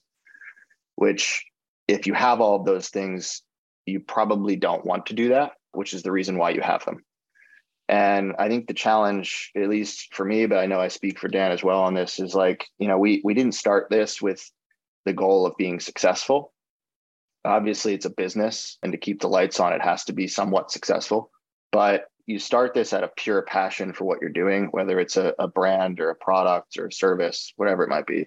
which if you have all of those things, you probably don't want to do that, which is the reason why you have them. And I think the challenge, at least for me, but I know I speak for Dan as well on this, is like, you know, we we didn't start this with the goal of being successful. Obviously, it's a business, and to keep the lights on, it has to be somewhat successful. But you start this out of pure passion for what you're doing, whether it's a, a brand or a product or a service, whatever it might be.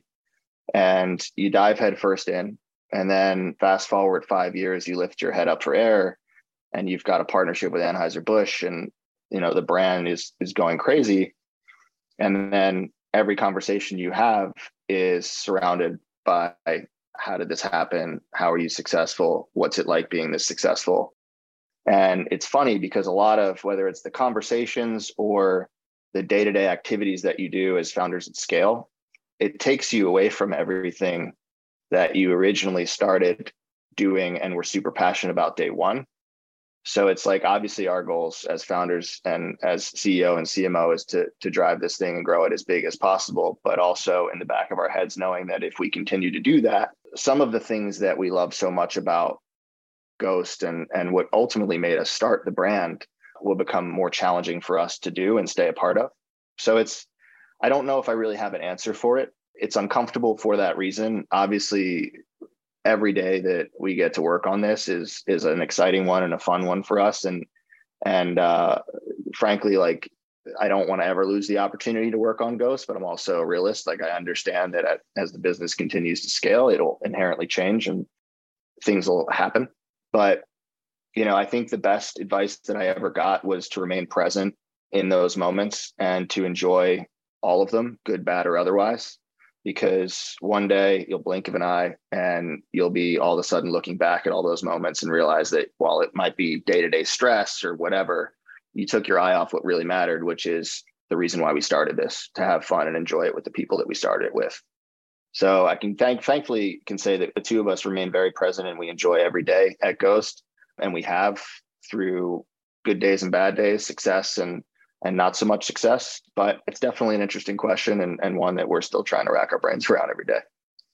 And you dive headfirst in, and then fast forward five years, you lift your head up for air, and you've got a partnership with Anheuser-Busch, and you know the brand is is going crazy. And then every conversation you have is surrounded by, how did this happen? How are you successful? What's it like being this successful? And it's funny because a lot of, whether it's the conversations or the day-to-day activities that you do as founders at scale, it takes you away from everything that you originally started doing and were super passionate about day one. So it's like, obviously our goals as founders and as C E O and C M O is to, to drive this thing and grow it as big as possible, but also in the back of our heads, knowing that if we continue to do that, some of the things that we love so much about Ghost and, and what ultimately made us start the brand will become more challenging for us to do and stay a part of. So it's, I don't know if I really have an answer for it. It's uncomfortable for that reason. Obviously, every day that we get to work on this is is an exciting one and a fun one for us. And and uh, frankly, like, I don't want to ever lose the opportunity to work on Ghost, but I'm also a realist. Like, I understand that at, as the business continues to scale, it'll inherently change and things will happen. But you know, I think the best advice that I ever got was to remain present in those moments and to enjoy all of them, good, bad, or otherwise, because one day you'll blink of an eye and you'll be all of a sudden looking back at all those moments and realize that while it might be day-to-day stress or whatever, you took your eye off what really mattered, which is the reason why we started this, to have fun and enjoy it with the people that we started it with. So I can thank, thankfully can say that the two of us remain very present and we enjoy every day at Ghost. And we have through good days and bad days, success and and not so much success. But it's definitely an interesting question and, and one that we're still trying to rack our brains around every day.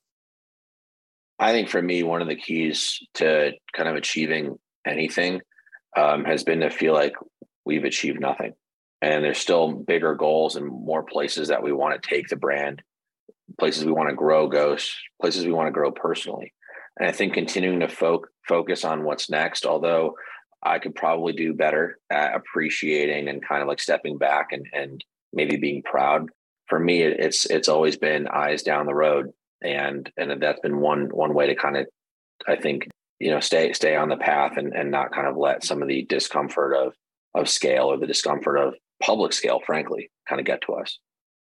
I think for me, one of the keys to kind of achieving anything um, has been to feel like we've achieved nothing. And there's still bigger goals and more places that we want to take the brand, places we want to grow Ghost, places we want to grow personally. And I think continuing to fo- focus on what's next, although I could probably do better at appreciating and kind of like stepping back and, and maybe being proud. For me, it, it's it's always been eyes down the road. And and that's been one one way to kind of, I think, you know, stay stay on the path and, and not kind of let some of the discomfort of of scale or the discomfort of public scale, frankly, kind of get to us.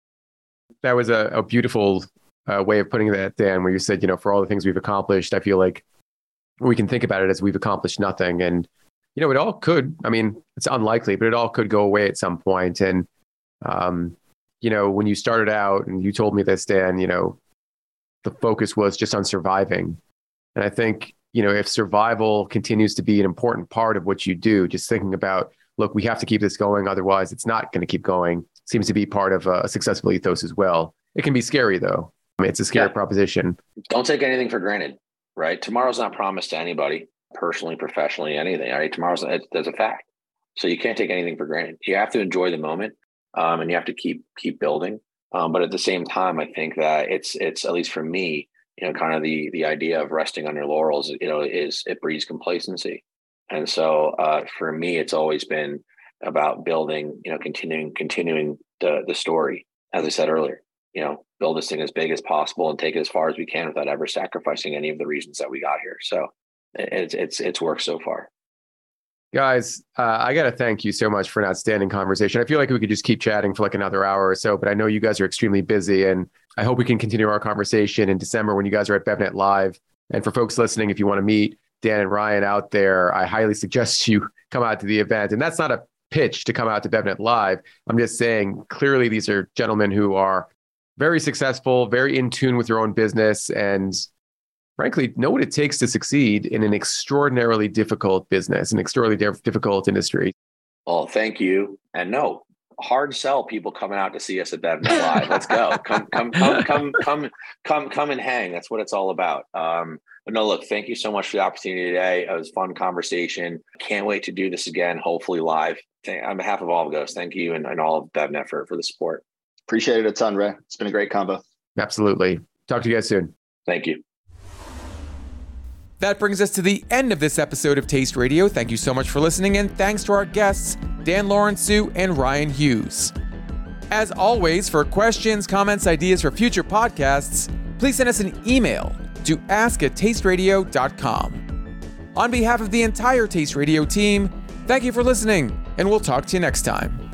That was a, a beautiful uh, way of putting that, Dan, where you said, you know, for all the things we've accomplished, I feel like we can think about it as we've accomplished nothing. And, you know, it all could, I mean, it's unlikely, but it all could go away at some point. And, um, you know, when you started out and you told me this, Dan, you know, the focus was just on surviving. And I think, you know, if survival continues to be an important part of what you do, just thinking about, look, we have to keep this going, otherwise it's not going to keep going, seems to be part of a successful ethos as well. It can be scary, though. I mean, it's a scary yeah. proposition. Don't take anything for granted, right? Tomorrow's not promised to anybody, personally, professionally, anything. Right? Tomorrow's that's a fact. So you can't take anything for granted. You have to enjoy the moment, um, and you have to keep keep building. Um, but at the same time, I think that it's it's at least for me, you know, kind of the the idea of resting on your laurels, you know, is it breeds complacency. And so uh, for me, it's always been about building, you know, continuing continuing the the story. As I said earlier, you know, build this thing as big as possible and take it as far as we can without ever sacrificing any of the reasons that we got here. So it's it's it's worked so far. Guys, uh, I got to thank you so much for an outstanding conversation. I feel like we could just keep chatting for like another hour or so, but I know you guys are extremely busy, and I hope we can continue our conversation in December when you guys are at BevNet Live. And for folks listening, if you want to meet Dan and Ryan out there, I highly suggest you come out to the event. And that's not a pitch to come out to BevNet Live. I'm just saying, clearly, these are gentlemen who are very successful, very in tune with their own business, and frankly, know what it takes to succeed in an extraordinarily difficult business, an extraordinarily difficult industry. Well, thank you. And no, hard sell people coming out to see us at BevNet Live. Let's go. Come, come, come, come, come, come, come and hang. That's what it's all about. Um, but no, look, thank you so much for the opportunity today. It was a fun conversation. Can't wait to do this again, hopefully live. On behalf of all of Ghost, thank you and, and all of BevNet for, for the support. Appreciate it a ton, Ray. It's been a great combo. Absolutely. Talk to you guys soon. Thank you. That brings us to the end of this episode of Taste Radio. Thank you so much for listening, and thanks to our guests, Dan Laurenceau and Ryan Hughes. As always, for questions, comments, ideas for future podcasts, please send us an email to ask at taste radio dot com. On behalf of the entire Taste Radio team, thank you for listening, and we'll talk to you next time.